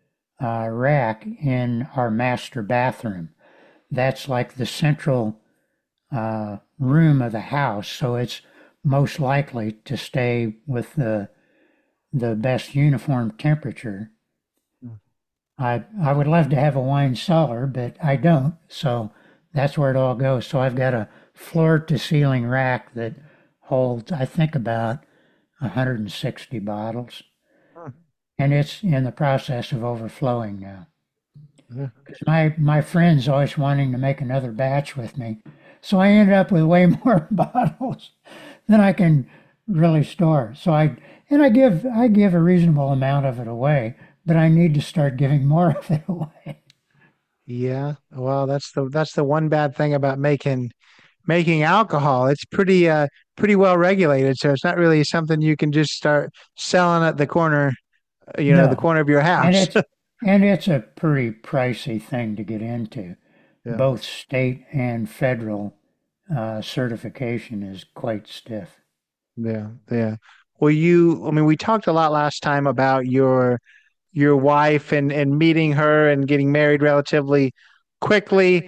rack in our master bathroom. That's like the central room of the house, so it's most likely to stay with the best uniform temperature. I would love to have a wine cellar, but I don't, so that's where it all goes. So I've got a floor-to-ceiling rack that holds, I think, about 160 bottles. And it's in the process of overflowing now. Because my friend's always wanting to make another batch with me. So I ended up with way more bottles than I can really store. So I give a reasonable amount of it away, but I need to start giving more of it away. Yeah. Well, that's the one bad thing about making alcohol. It's pretty well regulated, so it's not really something you can just start selling at the corner. No. The corner of your house. And it's a pretty pricey thing to get into. Yeah. Both state and federal certification is quite stiff. Yeah. Well, we talked a lot last time about your wife and meeting her and getting married relatively quickly.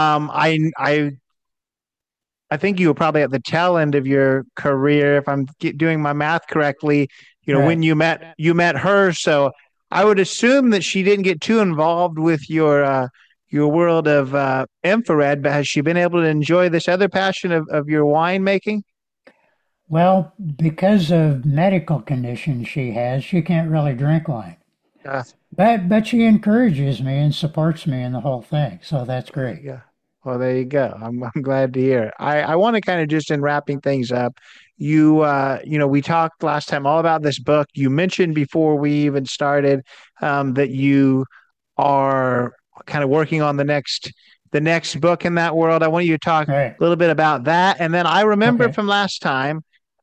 I think you were probably at the tail end of your career, if I'm doing my math correctly. Right. When you met her, so I would assume that she didn't get too involved with your world of infrared, but has she been able to enjoy this other passion of your winemaking? Well, because of medical conditions she has, she can't really drink wine. But she encourages me and supports me in the whole thing, so that's great. Yeah. Well, there you go. I'm glad to hear. I want to kind of just in wrapping things up, we talked last time all about this book. You mentioned before we even started that you are kind of working on the next book in that world. I want you to talk a little bit about that. And then I remember from last time,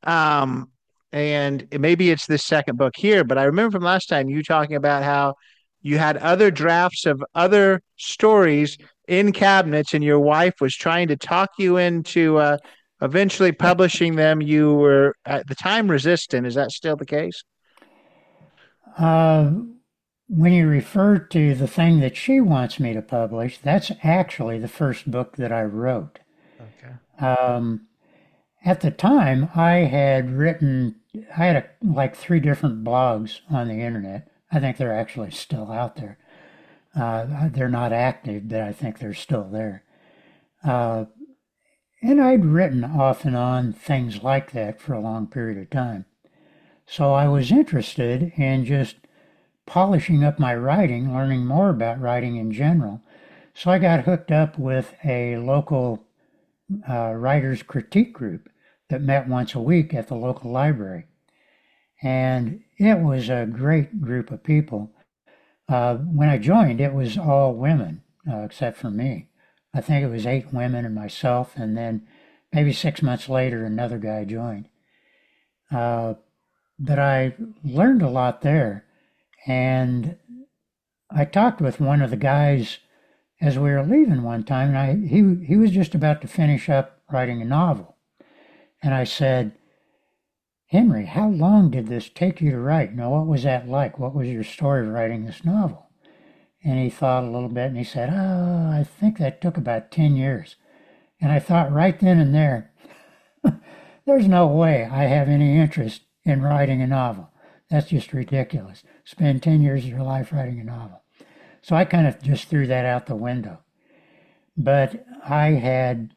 and maybe it's this second book here, but I remember from last time you talking about how you had other drafts of other stories in cabinets, and your wife was trying to talk you into eventually publishing them. You were at the time resistant. Is that still the case? When you refer to the thing that she wants me to publish, that's actually the first book that I wrote. Okay. At the time, I had like 3 different blogs on the internet. I think they're actually still out there. They're not active, but I think they're still there. And I'd written off and on things like that for a long period of time. So I was interested in just polishing up my writing, learning more about writing in general. So I got hooked up with a local writers critique group that met once a week at the local library. And it was a great group of people. When I joined, it was all women, except for me. I think it was 8 women and myself, and then maybe 6 months later, another guy joined. But I learned a lot there, and I talked with one of the guys as we were leaving one time, and he was just about to finish up writing a novel. And I said, Henry, how long did this take you to write? Now, what was that like? What was your story of writing this novel? And he thought a little bit, and he said, oh, I think that took about 10 years. And I thought right then and there, there's no way I have any interest in writing a novel. That's just ridiculous. Spend 10 years of your life writing a novel. So I kind of just threw that out the window. But I had,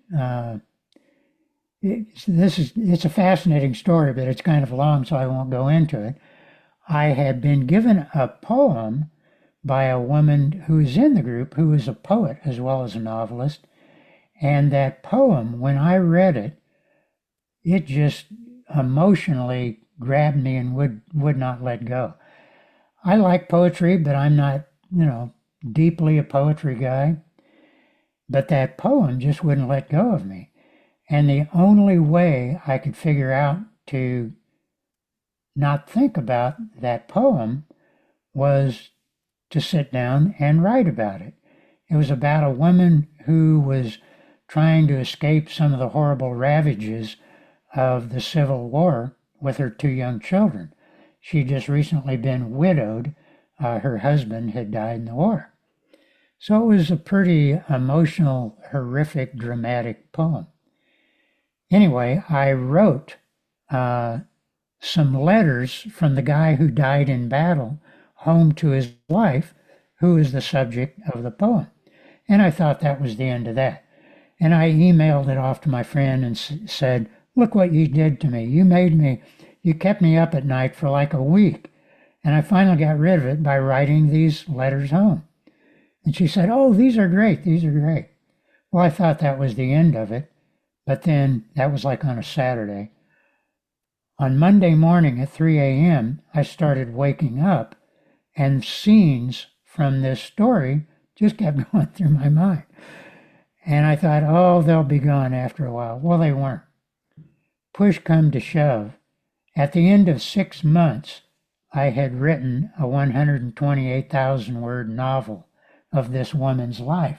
it's a fascinating story, but it's kind of long, so I won't go into it. I had been given a poem by a woman who is in the group, who is a poet as well as a novelist. And that poem, when I read it, it just emotionally grabbed me and would not let go. I like poetry, but I'm not, deeply a poetry guy. But that poem just wouldn't let go of me. And the only way I could figure out to not think about that poem was to sit down and write about it. It was about a woman who was trying to escape some of the horrible ravages of the Civil War with her 2 young children. She'd just recently been widowed. Her husband had died in the war. So it was a pretty emotional, horrific, dramatic poem. Anyway, I wrote some letters from the guy who died in battle home to his wife, who is the subject of the poem. And I thought that was the end of that. And I emailed it off to my friend and said, look what you did to me. You kept me up at night for like a week. And I finally got rid of it by writing these letters home. And she said, oh, these are great. These are great. Well, I thought that was the end of it. But then that was like on a Saturday. On Monday morning at 3 a.m., I started waking up, and scenes from this story just kept going through my mind. And I thought, oh, they'll be gone after a while. Well, they weren't. Push come to shove. At the end of 6 months, I had written a 128,000-word novel of this woman's life.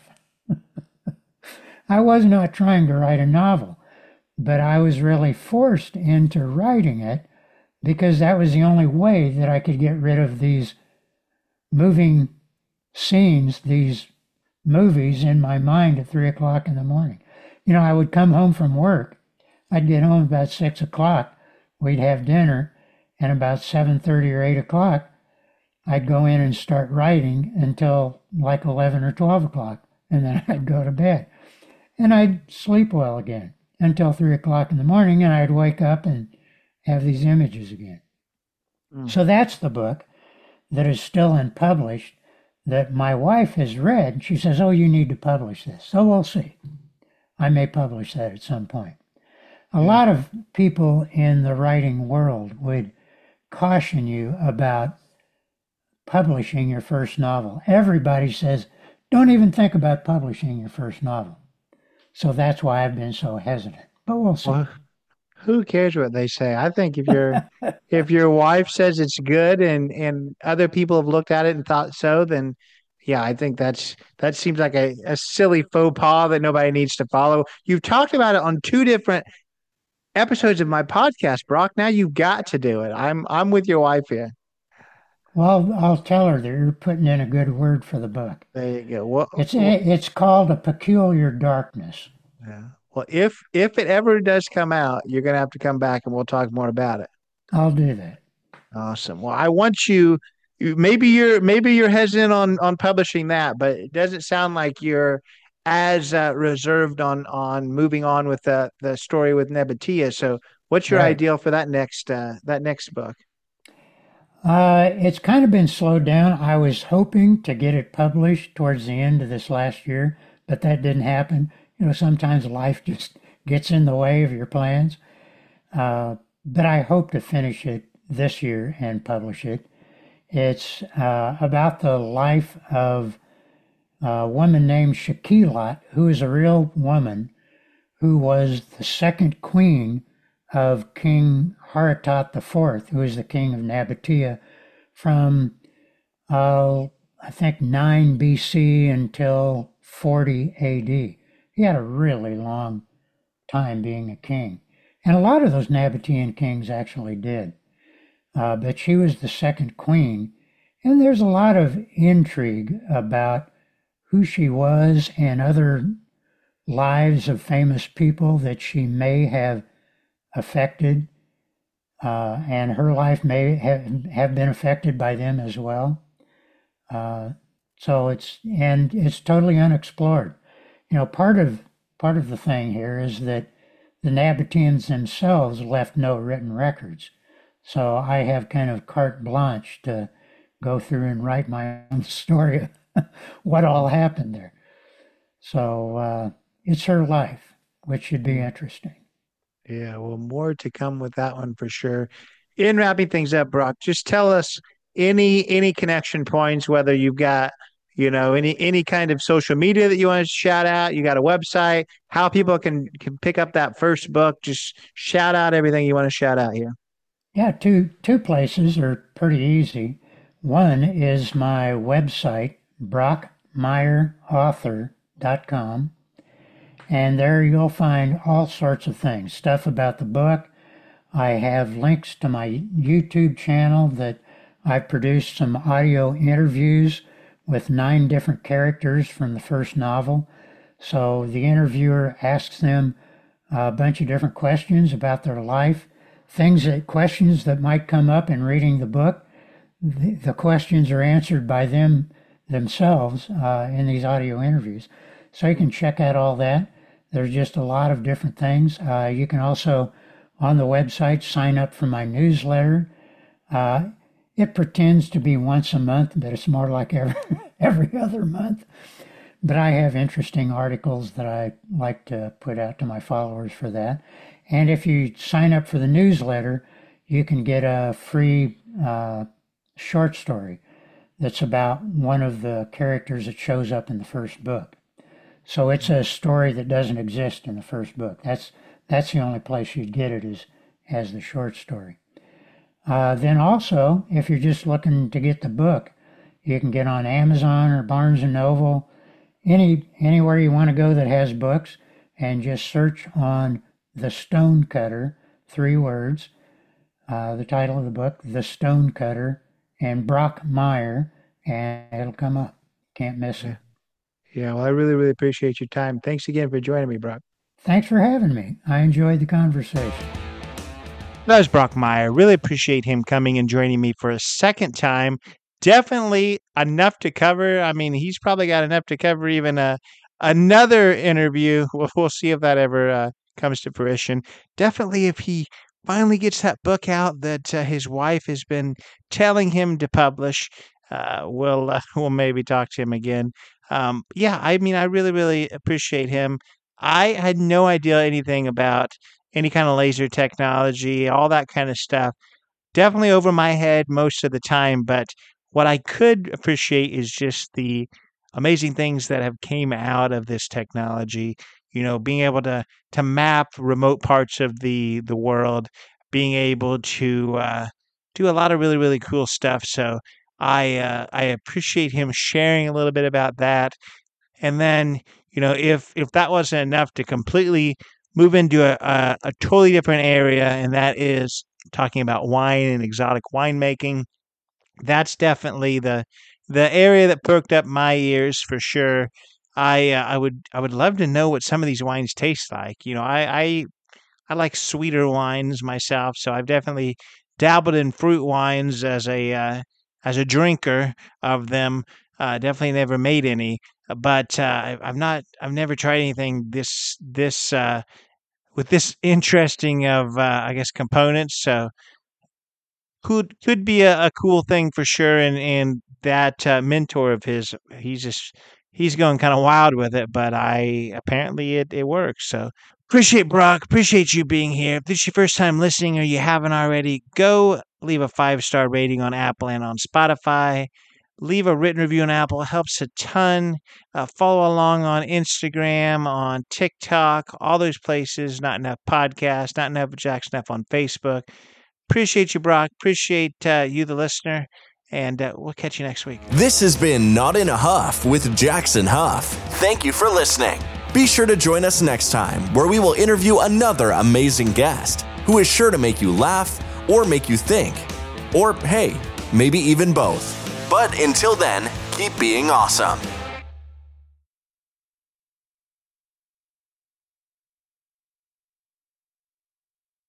I was not trying to write a novel, but I was really forced into writing it because that was the only way that I could get rid of these moving scenes, these movies in my mind at 3 o'clock in the morning. I would come home from work. I'd get home about 6 o'clock. We'd have dinner, and about 7:30 or 8 o'clock, I'd go in and start writing until like 11 or 12 o'clock, and then I'd go to bed. And I'd sleep well again until 3 o'clock in the morning, and I'd wake up and have these images again. So that's the book that is still unpublished that my wife has read. She says, oh, you need to publish this. So we'll see. I may publish that at some point. A lot of people in the writing world would caution you about publishing your first novel. Everybody says, don't even think about publishing your first novel. So that's why I've been so hesitant. But we'll see. Well, who cares what they say? I think if your wife says it's good and other people have looked at it and thought so, then yeah, I think that seems like a silly faux pas that nobody needs to follow. You've talked about it on 2 different episodes of my podcast, Brock. Now you've got to do it. I'm with your wife here. Well, I'll tell her that you're putting in a good word for the book. There you go. Well, it's called A Peculiar Darkness. Yeah. Well, if it ever does come out, you're going to have to come back and we'll talk more about it. I'll do that. Awesome. Well, I want you. Maybe you're hesitant on publishing that, but it doesn't sound like you're as reserved on moving on with the story with Nebatia. So, what's your ideal for that next book? It's kind of been slowed down. I was hoping to get it published towards the end of this last year, but that didn't happen. Sometimes life just gets in the way of your plans. But I hope to finish it this year and publish it. It's about the life of a woman named Shakilat, who is a real woman who was the second queen of King Haratat IV, who is the king of Nabatea from, I think, 9 BC until 40 AD. He had a really long time being a king. And a lot of those Nabatean kings actually did. But she was the second queen. And there's a lot of intrigue about who she was and other lives of famous people that she may have affected, and her life may have been affected by them as well. So it's totally unexplored. Part of the thing here is that the Nabateans themselves left no written records. So I have kind of carte blanche to go through and write my own story of what all happened there. So it's her life, which should be interesting. Yeah, well, more to come with that one for sure. In wrapping things up, Brock, just tell us any connection points, whether you've got, any kind of social media that you want to shout out, you got a website, how people can pick up that first book. Just shout out everything you want to shout out here. Yeah, two places are pretty easy. One is my website, brockmeyerauthor.com. And there you'll find all sorts of things, stuff about the book. I have links to my YouTube channel that I've produced some audio interviews with 9 different characters from the first novel. So the interviewer asks them a bunch of different questions about their life, questions that might come up in reading the book. The questions are answered by them themselves in these audio interviews. So you can check out all that. There's just a lot of different things. You can also, on the website, sign up for my newsletter. It pretends to be once a month, but it's more like every other month. But I have interesting articles that I like to put out to my followers for that. And if you sign up for the newsletter, you can get a free short story that's about one of the characters that shows up in the first book. So it's a story that doesn't exist in the first book. That's the only place you'd get it is as the short story. Then also, if you're just looking to get the book, you can get on Amazon or Barnes & Noble, anywhere you want to go that has books, and just search on The Stonecutter, 3 words, the title of the book, The Stonecutter, and Brock Meyer, and it'll come up. Can't miss it. Yeah, well, I really, really appreciate your time. Thanks again for joining me, Brock. Thanks for having me. I enjoyed the conversation. That was Brock Meyer. Really appreciate him coming and joining me for a second time. Definitely enough to cover. I mean, he's probably got enough to cover even another interview. We'll see if that ever comes to fruition. Definitely if he finally gets that book out that his wife has been telling him to publish, we'll maybe talk to him again. Yeah, I mean, I really, really appreciate him. I had no idea anything about any kind of laser technology, all that kind of stuff. Definitely over my head most of the time, but what I could appreciate is just the amazing things that have came out of this technology. Being able to map remote parts of the world, being able to do a lot of really, really cool stuff. So I appreciate him sharing a little bit about that. And then, if that wasn't enough to completely move into a totally different area, and that is talking about wine and exotic winemaking, that's definitely the area that perked up my ears for sure. I would love to know what some of these wines taste like. I like sweeter wines myself, so I've definitely dabbled in fruit wines as a drinker of them. Definitely never made any, but I've never tried anything this with this interesting of I guess components. So could be a cool thing for sure. And that mentor of his, he's going kind of wild with it, but apparently it works. So appreciate Brock. Appreciate you being here. If this is your first time listening or you haven't already, go leave a 5-star rating on Apple and on Spotify. Leave a written review on Apple. It helps a ton. Follow along on Instagram, on TikTok, all those places. Not Enough Podcast, Not Enough Jackson F on Facebook. Appreciate you, Brock. Appreciate you, the listener. And we'll catch you next week. This has been Not in a Huff with Jackson Huff. Thank you for listening. Be sure to join us next time where we will interview another amazing guest who is sure to make you laugh or make you think. Or, hey, maybe even both. But until then, keep being awesome.